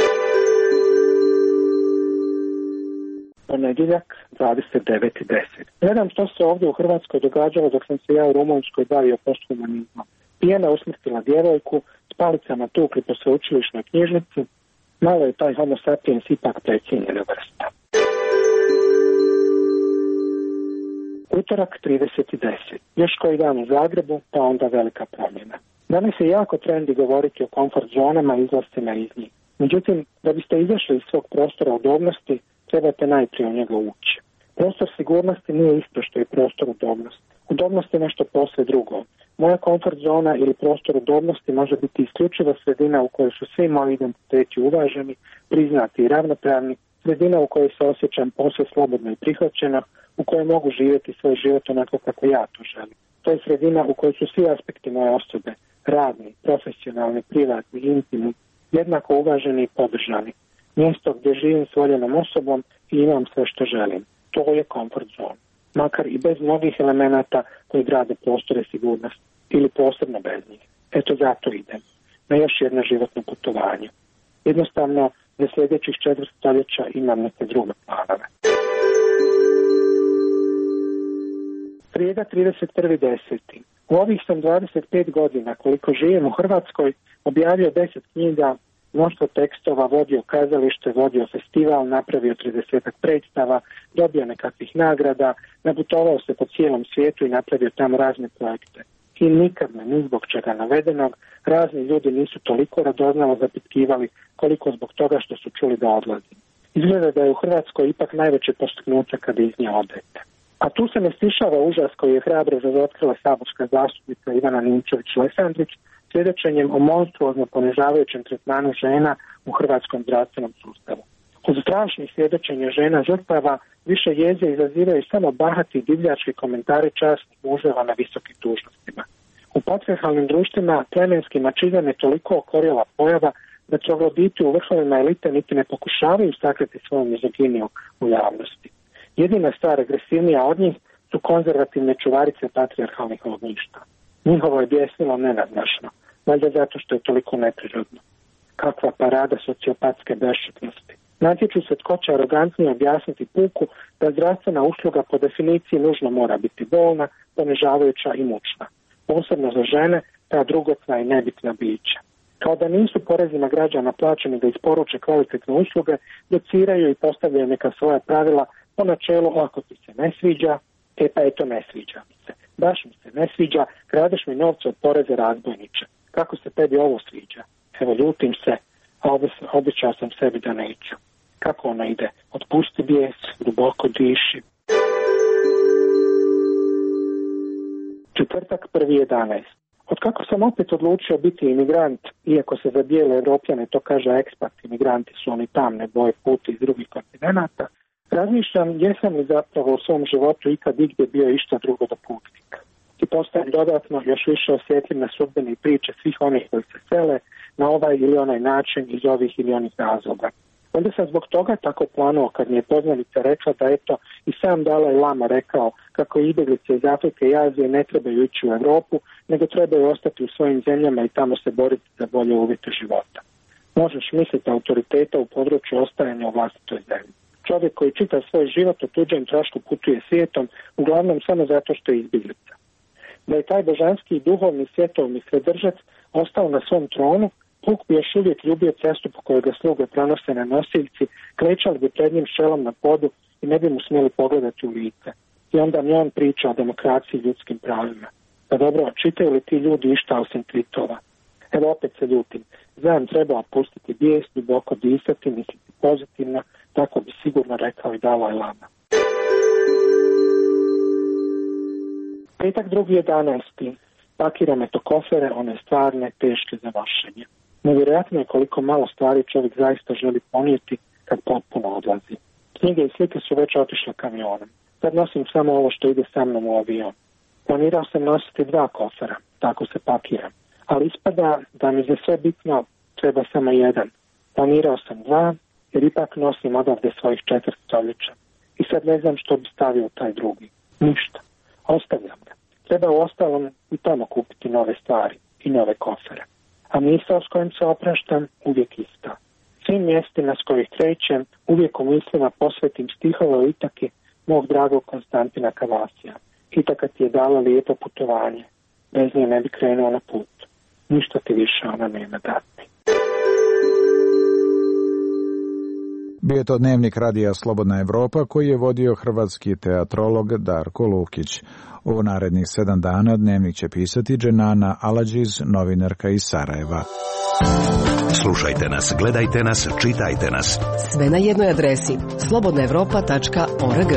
Ponedjeljak, 29.10. Gledam što se ovdje u Hrvatskoj događalo dok sam se ja u Rumunjskoj bavio posthumanizmom. Pijena usmrtila djevojku, s palicama tukli po sveučilišnoj knjižnici. Malo je taj homo sapiens ipak precijenjena vrsta. Utorak 30.10. Još koji dan u Zagrebu, pa onda velika promjena. Danas je jako trendi govoriti o komfort zonama i izlascima iz njih. Međutim, da biste izašli iz svog prostora udobnosti, trebate najprije u njega ući. Prostor sigurnosti nije isto što je prostor udobnosti. Udobnost je nešto posve drugo. Moja komfort zona ili prostor udobnosti može biti isključiva sredina u kojoj su svi moji identiteti uvaženi, priznati i ravnopravni, sredina u kojoj se osjećam posve slobodno i prihvaćeno, u kojoj mogu živjeti svoj život onako kako ja to želim. To je sredina u kojoj su svi aspekti moje osobe, radni, profesionalni, privatni, intimni, jednako uvaženi i podržani. Mjesto gdje živim s voljenom osobom i imam sve što želim. To je komfort zona. Makar i bez mnogih elemenata koji grade prostore sigurnosti. Ili posebno bez njih. Eto zato idem. Na još jedno životno putovanje. Jednostavno, za sljedećih 4 stoljeća imam neke druge planove. Srijeda 31.10. U ovih sam 25 godina koliko živim u Hrvatskoj objavio 10 knjiga, mnoštvo tekstova, vodio kazalište, vodio festival, napravio 30 predstava, dobio nekakvih nagrada, naputovao se po cijelom svijetu i napravio tamo razne projekte. I nikad me ni zbog čega navedenog razni ljudi nisu toliko radoznalo zapitkivali koliko zbog toga što su čuli da odlazim. Izgleda da je u Hrvatskoj ipak najveće postignuće kada iz nje odete. A tu se ne stišava užas koji je hrabro razotkrila saborska zastupnica Ivana Ninčević-Lesandrić svjedočenjem o monstruozno ponižavajućem tretmanu žena u hrvatskom zdravstvenom sustavu. Uz strašnih svjedočenja žena žrtava više jeze izazivaju samo bahati i divljački komentari časnih muževa na visokim dužnostima. U patrijarhalnim društvima plemenski mačizam je toliko okorjela pojava da trogloditi u vrhovima elite niti ne pokušavaju sakriti svoju mizoginiju u javnosti. Jedina stvar agresivnija od njih su konzervativne čuvarice patrijarhalnih ognjišta. Njihovo je bijesnilo nenadmašno, valjda zato što je toliko neprirodno. Kakva parada sociopatske bešćutnosti. Natječu se tko će arogantnije objasniti puku da zdravstvena usluga po definiciji nužno mora biti bolna, ponižavajuća i mučna. Posebno za žene, ta drugotna i nebitna bića. Kao da nisu porezima građana plaćeni da isporuče kvalitetne usluge, dociraju i postavljaju neka svoja pravila po načelu ako ti se ne sviđa, pa eto ne sviđa mi se. Baš mi se ne sviđa, kradeš mi novce od poreze razbojniče. Kako se tebi ovo sviđa? Evo ljutim se, a obećao sam sebi da neću. Kako ona ide? Otpusti bijes, duboko diši. Četvrtak 1.11. Otkako sam opet odlučio biti imigrant, iako se za bijele Europljane to kaže ekspat, imigranti su oni tamne boje puti iz drugih kontinenata, razmišljam jesam li zapravo u svom životu ikad igdje bio išta drugo do putnika. I postajem dodatno još više osjetljiv na sudbene priče svih onih koji se sele na ovaj ili onaj način iz ovih ili onih razloga. Onda sam zbog toga tako planuo kad mi je poznanica rekla da eto i sam Dalaj Lama rekao kako izbjeglice iz Afrike i Azije ne trebaju ići u Europu, nego trebaju ostati u svojim zemljama i tamo se boriti za bolje uvjete života. Možeš misliti autoriteta u području ostajanja u vlastitoj zemlji. Čovjek koji čita svoj život o tuđem trošku putuje svijetom, uglavnom samo zato što je izbjeglica. Da je taj božanski i duhovni svjetovni svedržac ostao na svom tronu, Puk bi još uvijek ljubio cestu po kojoj ga sluge pronose na nosiljci, klečali bi pred njim šelom na podu i ne bi mu smjeli pogledati u lice. I onda mi on priča o demokraciji i ljudskim pravima. Pa dobro, čitaju li ti ljudi išta osim tvitova? Evo opet se ljutim. Znam, treba opustiti bijes, duboko disati, misliti pozitivno, tako bi sigurno rekao i Dalaj Lama. Petak 2.11. Pakiram eto kofere, one stvarne, teške za nošenje. Nevjerojatno je koliko malo stvari čovjek zaista želi ponijeti kad potpuno odlazi. Knjige i slike su već otišle kamionom. Sad nosim samo ovo što ide sa mnom u avion. Planirao sam nositi 2 kofera, tako se pakiram. Ali ispada da mi za sve bitno treba samo jedan. Planirao sam 2, jer ipak nosim odavde svojih 4 stoljeća. I sad ne znam što bi stavio u taj drugi. Ništa. Ostavljam ga. Treba u ostalom i tamo kupiti nove stvari i nove kofere. A misao s kojim se opraštam uvijek ista. Svim mjestima s kojih krećem uvijek u mislima posvetim stihove o Itaki mog dragog Konstantina Kavasija. Itaka ti je dala lijepo putovanje. Bez nje ne bi krenuo na put. Ništa ti više ona nema dati. Bio je to dnevnik radija Slobodna Evropa koji je vodio hrvatski teatrolog Darko Lukić. U narednih 7 dana dnevnik će pisati Dženana Aladžiz, novinarka iz Sarajeva. Slušajte nas, gledajte nas, čitajte nas. Sve na jednoj adresi slobodnaevropa.org.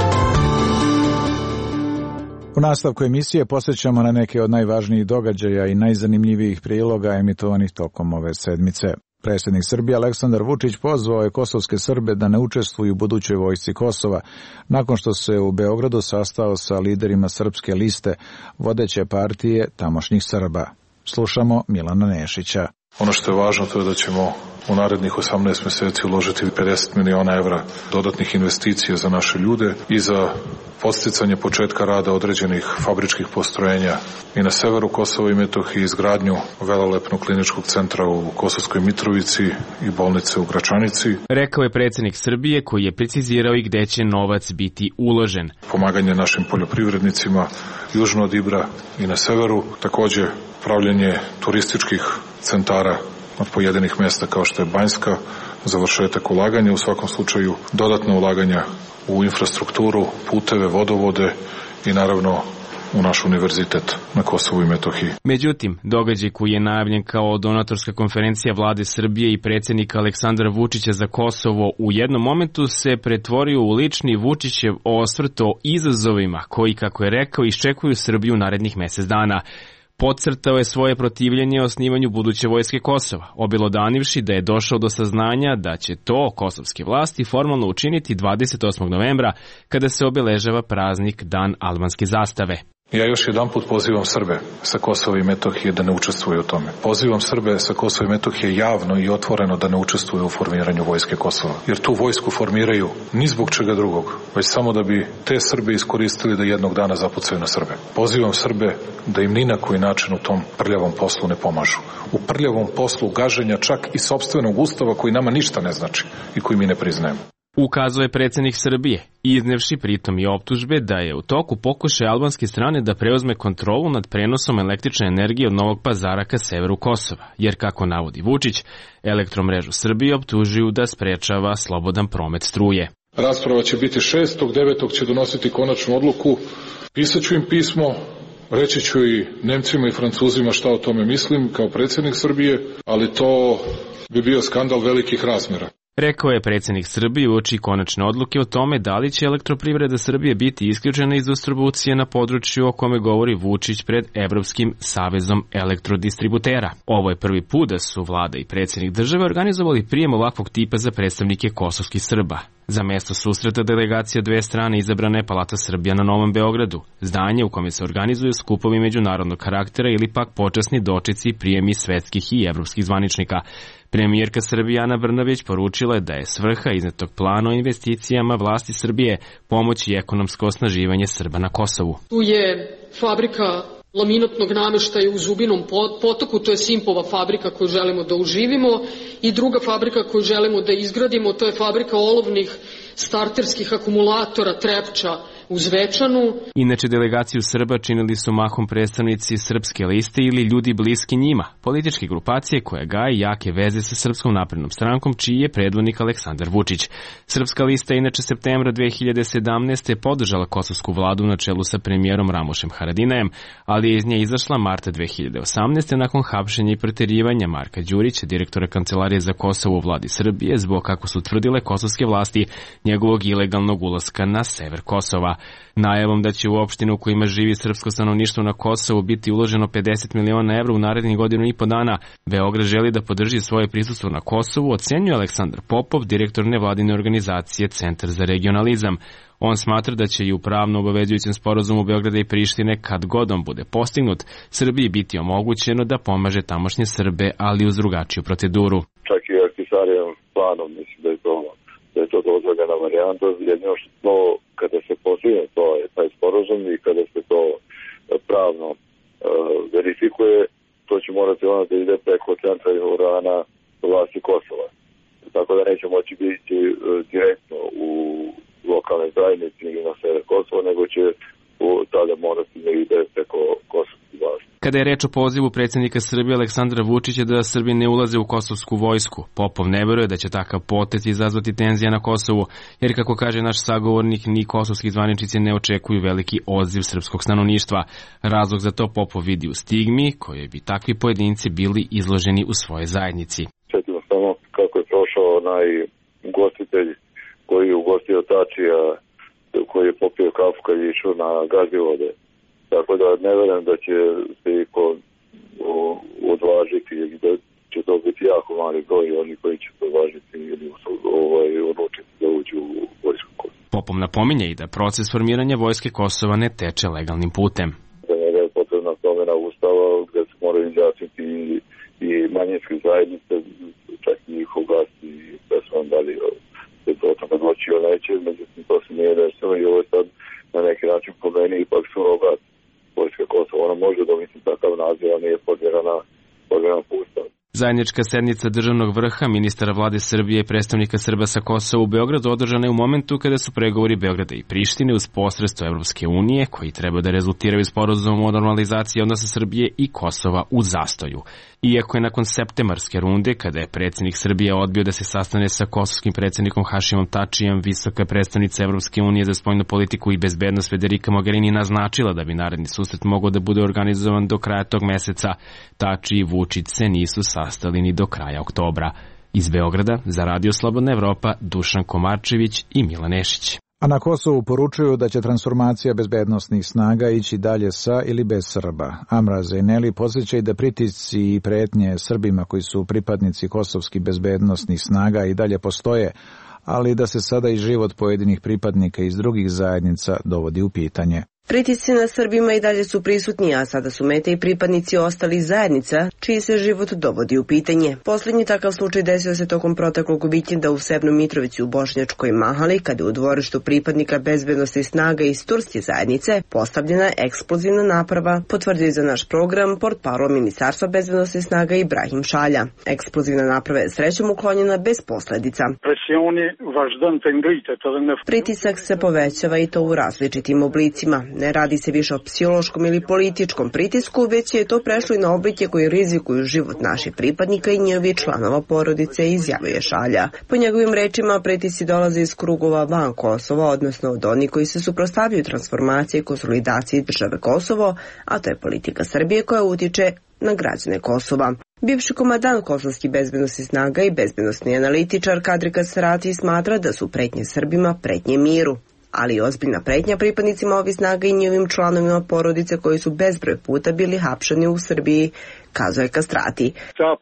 U nastavku emisije posjećamo na neke od najvažnijih događaja i najzanimljivijih priloga emitovanih tokom ove sedmice. Predsjednik Srbije Aleksandar Vučić pozvao je kosovske Srbe da ne učestvuju u budućoj vojsci Kosova, nakon što se u Beogradu sastao sa liderima Srpske liste, vodeće partije tamošnjih Srba. Slušamo Milana Nešića. Ono što je važno to je da ćemo u narednih 18 mjeseci uložiti 50 miliona evra dodatnih investicija za naše ljude i za podsticanje početka rada određenih fabričkih postrojenja i na severu Kosova i Metohije, izgradnju velelepnog kliničkog centra u Kosovskoj Mitrovici i bolnice u Gračanici. Rekao je predsjednik Srbije koji je precizirao i gde će novac biti uložen. Pomaganje našim poljoprivrednicima južno od Ibra i na severu, također pravljenje turističkih centara od pojedinih mjesta kao što je Banjska, završetak ulaganja, u svakom slučaju dodatno ulaganja u infrastrukturu, puteve, vodovode i naravno u naš univerzitet na Kosovu i Metohiji. Međutim, događaj koji je najavljen kao donatorska konferencija vlade Srbije i predsjednika Aleksandra Vučića za Kosovo u jednom momentu se pretvorio u lični Vučićev osvrt o izazovima koji, kako je rekao, iščekuju Srbiju narednih mjesec dana. Podcrtao je svoje protivljenje o osnivanju buduće vojske Kosova, obelodanivši da je došao do saznanja da će to kosovske vlasti formalno učiniti 28. novembra kada se obeležava praznik Dan albanske zastave. Ja još jedanput pozivam Srbe sa Kosova i Metohije da ne učestvuju u tome. Pozivam Srbe sa Kosova i Metohije javno i otvoreno da ne učestvuju u formiranju vojske Kosova. Jer tu vojsku formiraju ni zbog čega drugog, već samo da bi te Srbe iskoristili da jednog dana zapucaju na Srbe. Pozivam Srbe da im ni na koji način u tom prljavom poslu ne pomažu. U prljavom poslu gaženja čak i sopstvenog ustava koji nama ništa ne znači i koji mi ne priznajemo. Ukazuje predsjednik Srbije, iznevši pritom i optužbe da je u toku pokušaj albanske strane da preuzme kontrolu nad prenosom električne energije od Novog Pazara ka severu Kosova, jer kako navodi Vučić, Elektromrežu Srbije optužuju da sprečava slobodan promet struje. Rasprava će biti 6.9. će donositi konačnu odluku. Pisaću im pismo, reći ću i Nemcima i Francuzima šta o tome mislim kao predsjednik Srbije, ali to bi bio skandal velikih razmjera. Rekao je predsjednik Srbije uoči konačne odluke o tome da li će Elektroprivreda Srbije biti isključena iz distribucije na području o kome govori Vučić pred Evropskim savezom elektrodistributera. Ovo je prvi put da su vlada i predsjednik države organizovali prijem ovakvog tipa za predstavnike kosovskih Srba. Za mjesto susreta delegacija dve strane izabrana je Palata Srbija na Novom Beogradu, zdanje u kome se organizuju skupovi međunarodnog karaktera ili pak počasni dočeci i prijemi svetskih i evropskih zvaničnika. Premijerka Srbije Ana Brnabić poručila je da je svrha iznetog plana o investicijama vlasti Srbije pomoć i ekonomsko osnaživanje Srba na Kosovu. Tu je fabrika laminatnog namještaja u Zubinom potoku, to je Simpova fabrika koju želimo da uživimo, i druga fabrika koju želimo da izgradimo, to je fabrika olovnih starterskih akumulatora Trepča u Zvečanu. Inače, delegaciju Srba činili su mahom predstavnici Srpske liste ili ljudi bliski njima, političke grupacije koja gaje jake veze sa Srpskom naprednom strankom, čiji je predvodnik Aleksandar Vučić. Srpska lista inače septembra 2017. podržala kosovsku vladu na čelu sa premijerom Ramošem Haradinajem, ali je iz nje izašla marta 2018. nakon hapšenja i proterivanja Marka Đurića, direktora Kancelarije za Kosovo u vladi Srbije, zbog, kako su tvrdile kosovske vlasti, njegovog ilegalnog ulaska na sever Kosova. Najavom da će u opštinu u kojima živi srpsko stanovništvo na Kosovu biti uloženo 50 miliona evra u narednih godinu i po dana, Beograd želi da podrži svoje prisustvo na Kosovu, ocenjuje Aleksandar Popov, direktor nevladine organizacije Centar za regionalizam. On smatra da će i u pravno obavezujućem sporazumu Beograda i Prištine, kad god on bude postignut, Srbiji biti omogućeno da pomaže tamošnje Srbe, ali uz drugačiju proceduru. Čak i Ahtisarijevom planom mislim da je to dozvoljena varijanta, jedino što kada se postigne taj sporazum i kada se to pravno verifikuje, to će morati onda da ide preko centra urana vlasti Kosova. Tako da neće moći biti direktno u lokalne zajednici ili na sever Kosova, nego će tada morati da ide preko kosovskih vlasti. Kada je reč o pozivu predsjednika Srbije Aleksandra Vučića da Srbi ne ulaze u kosovsku vojsku, Popov ne veruje da će takav potez izazvati tenzije na Kosovu, jer kako kaže naš sagovornik, ni kosovski zvaničnici ne očekuju veliki odziv srpskog stanovništva. Razlog za to Popov vidi u stigmi koje bi takvi pojedinci bili izloženi u svojoj zajednici. Sjetimo samo kako je prošao onaj ugostitelj koji je ugostio Tačija, koji je popio kafu kad je išao na Gazdivode. Tako da ne verujem da će se iko odvažiti ili da će to biti jako mali broj oni koji će se odvažiti ili odlučiti da uđu u vojsku Kosova. Popov napominje i da proces formiranja vojske Kosova ne teče legalnim putem. Za njega je potrebna promjena ustava gde se moraju izjasniti i manjinske zajednice, čak i njihov glas i sve su vam dali se to tamo doći ili neće, međutim to se nije desilo i ovo je sad na neki način po meni ipak surogat vojska Kosova. Ona može dobiti takav naziv, a nije formirana po ustavu. Zajednička sednica državnog vrha, ministara vlade Srbije i predstavnika Srba sa Kosova u Beogradu održana je u momentu kada su pregovori Beograda i Prištine uz posredstvo Evropske unije, koji treba da rezultiraju sporazumom o normalizaciji odnosa Srbije i Kosova u zastoju. Iako je nakon septembarske runde, kada je predsjednik Srbije odbio da se sastane sa kosovskim predsjednikom Hašimom Tačijem, visoka predstavnica Evropske unije za spoljnu politiku i bezbednost Federica Mogherini naznačila da bi naredni susret mogao da bude organizovan do kraja tog meseca, Tači i Vučić se nisu sastali ni do kraja oktobra. Iz Beograda za Radio Slobodna Evropa Dušan Komarčević i Milan Nešić. A na Kosovu poručuju da će transformacija bezbednosnih snaga ići dalje sa ili bez Srba. Amra Zejneli podsjeća i da pritisci i pretnje Srbima koji su pripadnici kosovskih bezbednosnih snaga i dalje postoje, ali da se sada i život pojedinih pripadnika iz drugih zajednica dovodi u pitanje. Pritisci na Srbima i dalje su prisutni, a sada su mete i pripadnici ostalih zajednica, čiji se život dovodi u pitanje. Posljednji takav slučaj desio se tokom proteklog vikenda u Severnoj Mitrovici u Bošnjačkoj Mahali, kada je u dvorištu pripadnika bezbednosti snaga iz turske zajednice postavljena eksplozivna naprava, potvrdio za naš program portparol Ministarstva bezbednosti snaga Ibrahim Šalja. Eksplozivna naprava je srećom uklonjena bez posledica. Pritisak se povećava i to u različitim oblicima. Ne radi se više o psihološkom ili političkom pritisku, već je to prešlo i na oblike koji rizikuju život naših pripadnika i njihovih članova porodice, izjavio je Šalja. Po njegovim rečima, pritisci dolaze iz krugova van Kosova, odnosno od onih koji se suprotstavljaju transformaciji i konsolidaciji države Kosovo, a to je politika Srbije koja utiče na građane Kosova. Bivši komandant kosovskih bezbednosnih snaga i bezbednosni analitičar Kadri Kasrati smatra da su pretnje Srbima pretnje miru, ali i ozbiljna pretnja pripadnicima ovih snaga i njihovim članovima porodice koji su bezbroj puta bili hapšeni u Srbiji, kazao je Kastrati.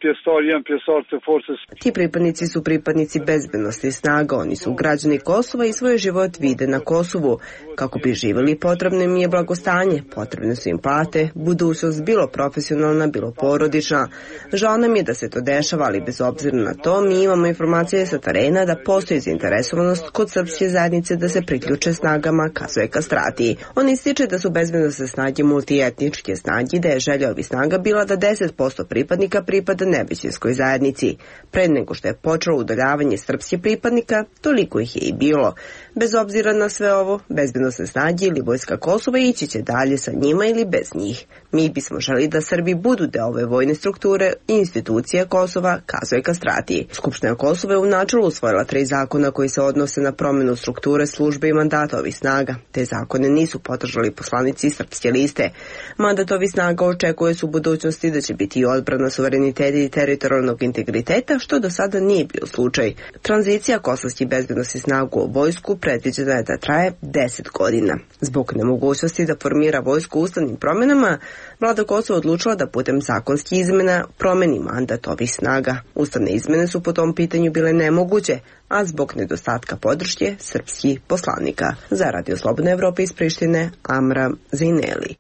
Ti pripadnici su pripadnici bezbednosti snaga, oni su građani Kosova i svoj život vide na Kosovu. Kako bi živjeli, potrebno im je blagostanje, potrebne su im plate, budućnost bilo profesionalna, bilo porodična. Žao nam je da se to dešava, ali bez obzira na to mi imamo informacije sa terena da postoji zainteresovanost kod srpske zajednice da se priključe snagama, kazao je Kastrati. On ističe da su bezbednosne snage multietničke snage, da je želja ovih snaga bila da 10% pripadnika pripada nevećinskoj zajednici. Pre nego što je počelo udaljavanje srpskih pripadnika, toliko ih je i bilo. Bez obzira na sve ovo, bezbednosne snage ili vojska Kosova ići će dalje sa njima ili bez njih. Mi bismo želi da Srbi budu deo ove vojne strukture i institucija Kosova, kazao je Kastrati. Skupština Kosova je u načelu usvojila 3 zakona koji se odnose na promjenu strukture službe i mandata ovih snaga. Te zakone nisu podržali poslanici Srpske liste. Mandat ovih snaga očekuje se u budućnosti da će biti i odbrana suvereniteta i teritorijalnog integriteta, što do sada nije bio slučaj. Tranzicija kosovskih bezbednosnih snaga u vojsku predviđena je da traje 10 godina. Zbog nemogućnosti da formira vojsku ustavnim promjenama, vlada Kosova odlučila da putem zakonskih izmena promeni mandat ovih snaga. Ustavne izmene su po tom pitanju bile nemoguće, a zbog nedostatka podrške srpskih poslanika. Za Radio Slobodna Evropa iz Prištine, Amra Zejneli.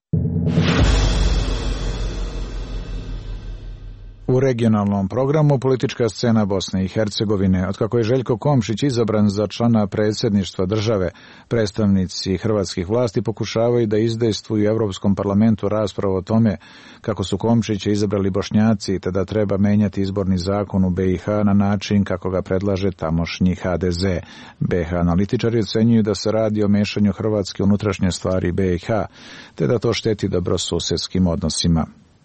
U regionalnom programu politička scena Bosne i Hercegovine. Otkako je Željko Komšić izabran za člana predsjedništva države, predstavnici hrvatskih vlasti pokušavaju da izdejstvuju u Europskom parlamentu raspravu o tome kako su Komšića izabrali Bošnjaci te da treba menjati izborni zakon u BiH na način kako ga predlaže tamošnji HDZ. BiH analitičari ocenjuju da se radi o mešanju Hrvatske unutrašnje stvari BiH te da to šteti dobrosusedskim odnosima.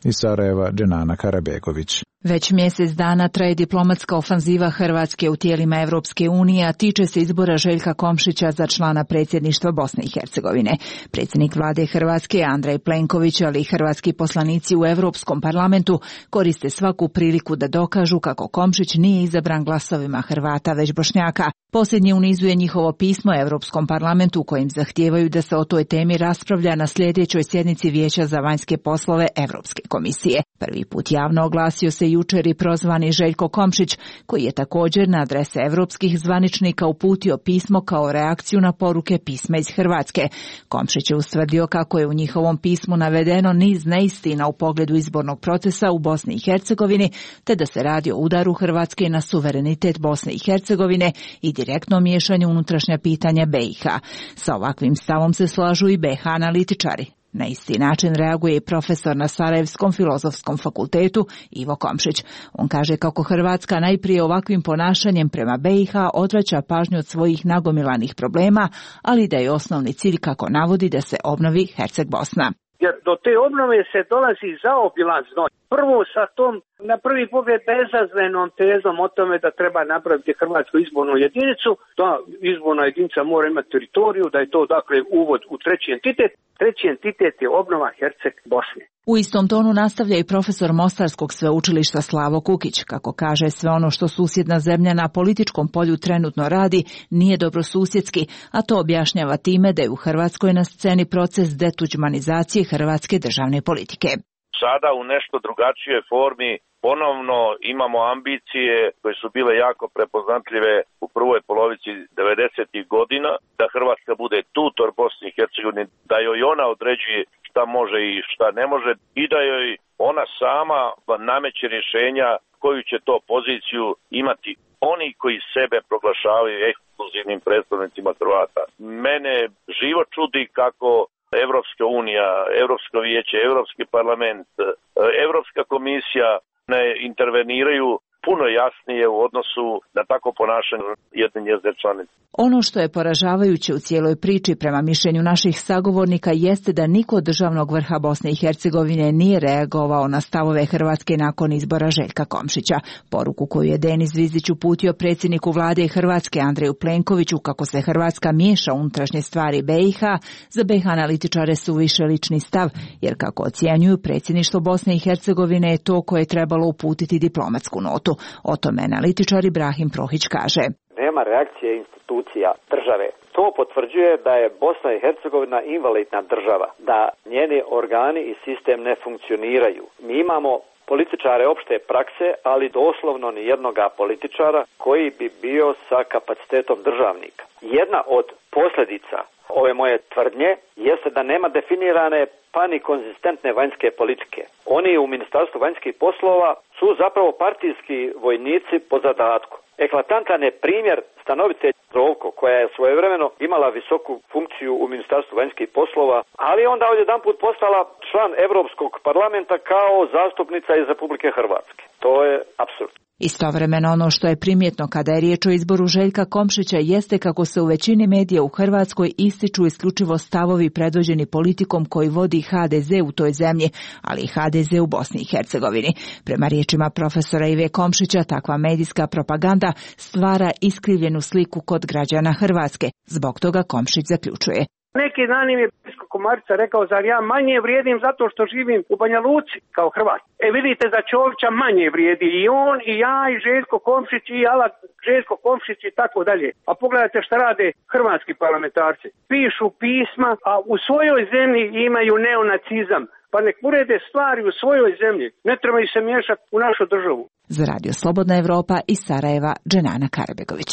Iz Sarajeva, Dženana Karabegović. Već mjesec dana traje diplomatska ofanziva Hrvatske u tijelima Evropske unije, a tiče se izbora Željka Komšića za člana predsjedništva Bosne i Hercegovine. Predsjednik vlade Hrvatske Andrej Plenković, ali i hrvatski poslanici u Europskom parlamentu koriste svaku priliku da dokažu kako Komšić nije izabran glasovima Hrvata već Bošnjaka. Posljednji u nizu je njihovo pismo Europskom parlamentu u kojim zahtijevaju da se o toj temi raspravlja na sljedećoj sjednici Vijeća za vanjske poslove Europske komisije. Prvi put javno oglasio se jučer i prozvani Željko Komšić, koji je također na adrese europskih zvaničnika uputio pismo kao reakciju na poruke pisma iz Hrvatske. Komšić je ustvrdio kako je u njihovom pismu navedeno niz neistina u pogledu izbornog procesa u Bosni i Hercegovini, te da se radi o udaru Hrvatske na suverenitet Bosne i Hercegovine i direktno miješanju unutrašnja pitanja BiH. Sa ovakvim stavom se slažu i BiH analitičari. Na isti način reaguje i profesor na Sarajevskom filozofskom fakultetu Ivo Komšić. On kaže kako Hrvatska najprije ovakvim ponašanjem prema BiH odvraća pažnju od svojih nagomilanih problema, ali da je osnovni cilj, kako navodi, da se obnovi Herceg Bosna. Jer do te obnove se dolazi zaobilazno. Prvo sa tom, na prvi pogled, bezazlenom tezom o tome da treba napraviti Hrvatsku izbornu jedinicu, da izborna jedinica mora imati teritoriju, da je to dakle uvod u treći entitet. Treći entitet je obnova Herceg Bosne. U istom tonu nastavlja i profesor Mostarskog sveučilišta Slavo Kukić, kako kaže sve ono što susjedna zemlja na političkom polju trenutno radi nije dobrosusjedski, a to objašnjava time da je u Hrvatskoj na sceni proces detuđmanizacije hrvatske državne politike. Sada u nešto drugačijoj formi ponovno imamo ambicije koje su bile jako prepoznatljive u prvoj polovici 90. godina, da Hrvatska bude tutor Bosni i Hercegovini, da joj ona određuje šta može i šta ne može i da joj ona sama nameće rješenja koju će to poziciju imati oni koji sebe proglašavaju ekskluzivnim predstavnicima Hrvata. Mene živo čudi kako Evropska unija, Evropsko vijeće, Evropski parlament, Evropska komisija ne interveniraju puno jasnije u odnosu na tako ponašanje jedne njezine članice. Ono što je poražavajuće u cijeloj priči prema mišljenju naših sagovornika jeste da niko od državnog vrha Bosne i Hercegovine nije reagovao na stavove Hrvatske nakon izbora Željka Komšića. Poruku koju je Denis Zvizdić uputio predsjedniku vlade Hrvatske Andreju Plenkoviću kako se Hrvatska miješa u unutrašnje stvari BiH, za BiH analitičare su više lični stav, jer kako ocjenjuju, predsjedništvo Bosne i Hercegovine je to koje je trebalo uputiti diplomatsku notu. O tome analitičar Ibrahim Prohić kaže. Nema reakcije institucija države. To potvrđuje da je Bosna i Hercegovina invalidna država, da njeni organi i sistem ne funkcioniraju. Mi imamo političare opšte prakse, ali doslovno ni jednoga političara koji bi bio sa kapacitetom državnika. Jedna od posljedica ove moje tvrdnje jeste da nema definirane pa ni konzistentne vanjske politike. Oni u Ministarstvu vanjskih poslova su zapravo partijski vojnici po zadatku. Eklatantan je primjer stanovite Zovko, koja je svojevremeno imala visoku funkciju u Ministarstvu vanjskih poslova, ali onda odjedanput postala član Europskog parlamenta kao zastupnica iz Republike Hrvatske. To je apsurd. Istovremeno ono što je primjetno kada je riječ o izboru Željka Komšića jeste kako se u većini medija u Hrvatskoj ističu isključivo stavovi predvođeni politikom koji vodi HDZ u toj zemlji, ali i HDZ u Bosni i Hercegovini. Prema riječima profesora Ive Komšića, takva medijska propaganda stvara iskrivljenu sliku kod građana Hrvatske. Zbog toga Komšić zaključuje. Neki dan im je Pisko Komarica rekao, zar ja manje vrijedim zato što živim u Banja Luci kao Hrvat. Vidite da Čovića manje vrijedi i on i ja i Željko Komšić i Ala Željko Komšić i tako dalje. A pogledajte šta rade hrvatski parlamentarci. Pišu pisma, a u svojoj zemlji imaju neonacizam. Pa nek urede stvari u svojoj zemlji. Ne trebaju se miješati u našu državu. Za Radio Slobodna Evropa iz Sarajeva, Dženana Karabegović.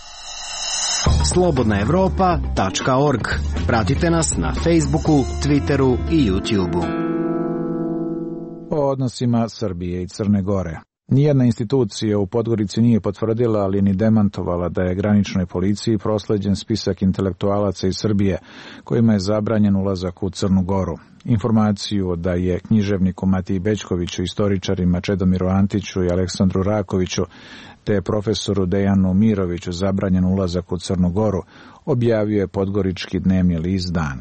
slobodnaevropa.org. Pratite nas na Facebooku, Twitteru i YouTubeu. O odnosima Srbije i Crne Gore. Nijedna institucija u Podgorici nije potvrdila, ali ni demantovala da je graničnoj policiji prosleđen spisak intelektualaca iz Srbije, kojima je zabranjen ulazak u Crnu Goru. Informaciju da je književniku Matiji Bećkoviću, istoričarima Čedomiru Antiću i Aleksandru Rakoviću te profesoru Dejanu Miroviću zabranjen ulazak u Crnu Goru, objavio je podgorički dnevni list Dan.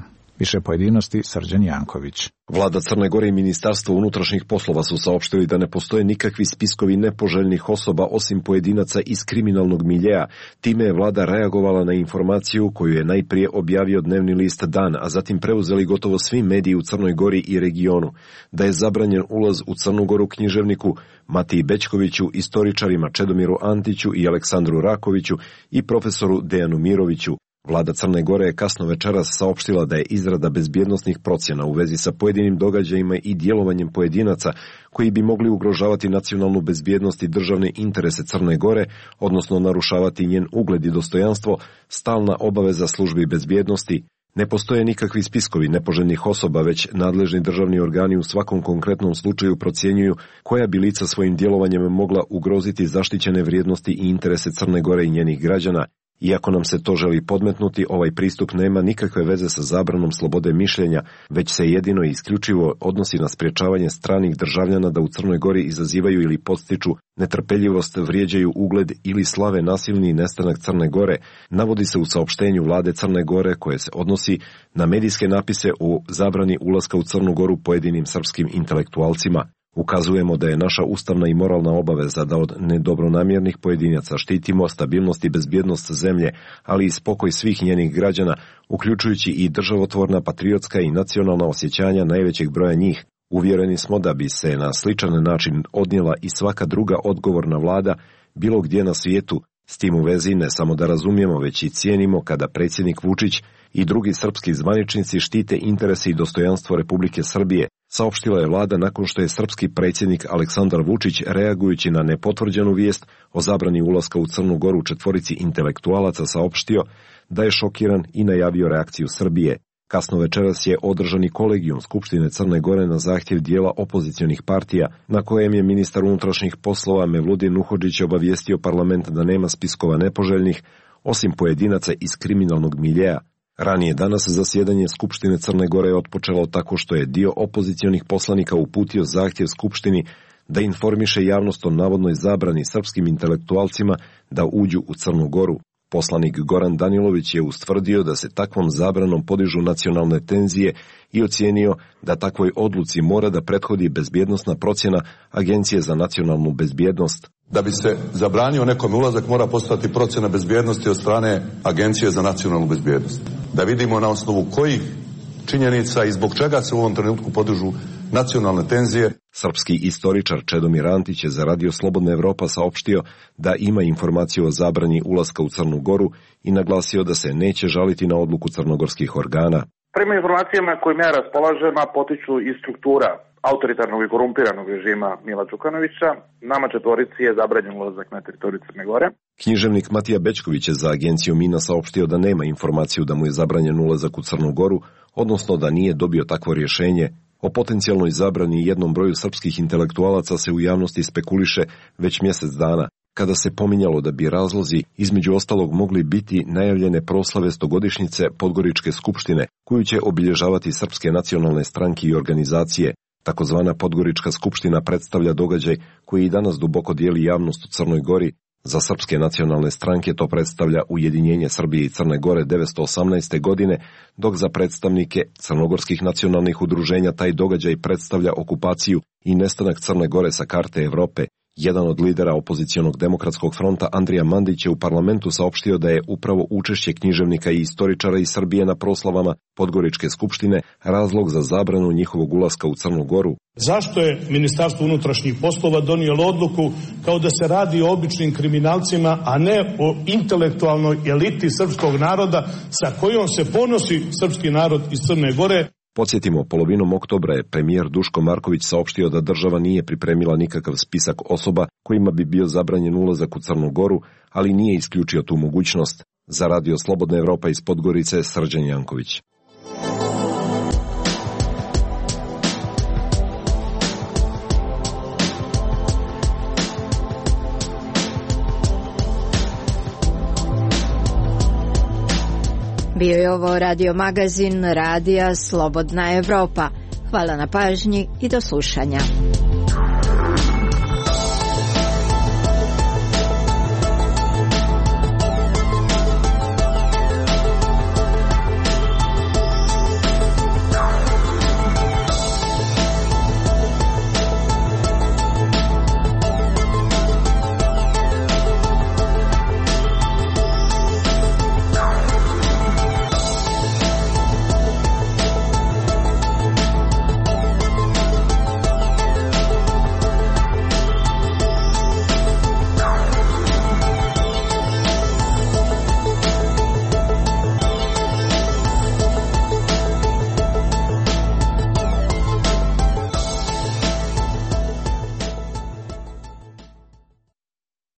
Više pojedinosti Srđan Janković. Vlada Crne Gore i Ministarstvo unutrašnjih poslova su saopštili da ne postoje nikakvi spiskovi nepoželjnih osoba osim pojedinaca iz kriminalnog miljeja. Time je vlada reagovala na informaciju koju je najprije objavio dnevni list Dan, a zatim preuzeli gotovo svi mediji u Crnoj Gori i regionu. Da je zabranjen ulaz u Crnu Goru književniku Matiji Bećkoviću, istoričarima Čedomiru Antiću i Aleksandru Rakoviću i profesoru Dejanu Miroviću. Vlada Crne Gore je kasno večeras saopštila da je izrada bezbjednosnih procjena u vezi sa pojedinim događajima i djelovanjem pojedinaca koji bi mogli ugrožavati nacionalnu bezbjednost i državne interese Crne Gore, odnosno narušavati njen ugled i dostojanstvo, stalna obaveza službi bezbjednosti. Ne postoje nikakvi spiskovi nepoželjnih osoba, već nadležni državni organi u svakom konkretnom slučaju procjenjuju koja bi lica svojim djelovanjem mogla ugroziti zaštićene vrijednosti i interese Crne Gore i njenih građana. Iako nam se to želi podmetnuti, ovaj pristup nema nikakve veze sa zabranom slobode mišljenja, već se jedino i isključivo odnosi na sprječavanje stranih državljana da u Crnoj Gori izazivaju ili podstiču netrpeljivost, vrijeđaju ugled ili slave nasilni nestanak Crne Gore, navodi se u saopštenju vlade Crne Gore koje se odnosi na medijske napise o zabrani ulaska u Crnu Goru pojedinim srpskim intelektualcima. Ukazujemo da je naša ustavna i moralna obaveza da od nedobronamjernih pojedinaca štitimo stabilnost i bezbjednost zemlje, ali i spokoj svih njenih građana, uključujući i državotvorna, patriotska i nacionalna osjećanja najvećeg broja njih. Uvjereni smo da bi se na sličan način odnijela i svaka druga odgovorna vlada bilo gdje na svijetu. S tim u vezi ne samo da razumijemo, već i cijenimo kada predsjednik Vučić i drugi srpski zvaničnici štite interese i dostojanstvo Republike Srbije, saopštila je vlada nakon što je srpski predsjednik Aleksandar Vučić, reagujući na nepotvrđenu vijest o zabrani ulaska u Crnu Goru četvorici intelektualaca, saopštio da je šokiran i najavio reakciju Srbije. Kasno večeras je održani kolegijum Skupštine Crne Gore na zahtjev dijela opozicionih partija, na kojem je ministar unutrašnjih poslova Mevludin Nuhodžić obavijestio parlament da nema spiskova nepoželjnih, osim pojedinaca iz kriminalnog miljeja. Ranije danas zasjedanje Skupštine Crne Gore je otpočelo tako što je dio opozicionih poslanika uputio zahtjev Skupštini da informiše javnost o navodnoj zabrani srpskim intelektualcima da uđu u Crnu Goru. Poslanik Goran Danilović je ustvrdio da se takvom zabranom podižu nacionalne tenzije i ocijenio da takvoj odluci mora da prethodi bezbjednosna procjena Agencije za nacionalnu bezbjednost. Da bi se zabranio nekom ulazak mora postojati procjena bezbjednosti od strane Agencije za nacionalnu bezbjednost. Da vidimo na osnovu kojih činjenica i zbog čega se u ovom trenutku podižu nacionalne tenzije. Srpski istoričar Čedomir Antić je za Radio Slobodna Evropa saopštio da ima informaciju o zabrani ulaska u Crnu Goru i naglasio da se neće žaliti na odluku crnogorskih organa. Prema informacijama kojim ja raspolažem, a potiču iz struktura autoritarnog i korumpiranog režima Mila Đukanovića, nama četvorici je zabranjen ulazak na teritoriju Crne Gore. Književnik Matija Bećković je za agenciju Mina saopštio da nema informaciju da mu je zabranjen ulazak u Crnu Goru, odnosno da nije dobio takvo rješenje. O potencijalnoj zabrani jednom broju srpskih intelektualaca se u javnosti spekuliše već mjesec dana, kada se pominjalo da bi razlozi između ostalog mogli biti najavljene proslave 100-godišnjice Podgoričke skupštine, koju će obilježavati srpske nacionalne stranke i organizacije. Takozvana Podgorička skupština predstavlja događaj koji i danas duboko dijeli javnost u Crnoj Gori. Za srpske nacionalne stranke to predstavlja ujedinjenje Srbije i Crne Gore 1918. godine, dok za predstavnike crnogorskih nacionalnih udruženja taj događaj predstavlja okupaciju i nestanak Crne Gore sa karte Evrope. Jedan od lidera opozicionog demokratskog fronta, Andrija Mandić, je u parlamentu saopštio da je upravo učešće književnika i istoričara iz Srbije na proslavama Podgoričke skupštine razlog za zabranu njihovog ulaska u Crnu Goru. Zašto je Ministarstvo unutrašnjih poslova donijelo odluku kao da se radi o običnim kriminalcima, a ne o intelektualnoj eliti srpskog naroda sa kojom se ponosi srpski narod iz Crne Gore? Podsjetimo, polovinom oktobra je premijer Duško Marković saopštio da država nije pripremila nikakav spisak osoba kojima bi bio zabranjen ulazak u Crnu Goru, ali nije isključio tu mogućnost. Za Radio Slobodna Evropa iz Podgorice, Srđan Janković. Bio je ovo radio magazin Radija Slobodna Evropa. Hvala na pažnji i do slušanja.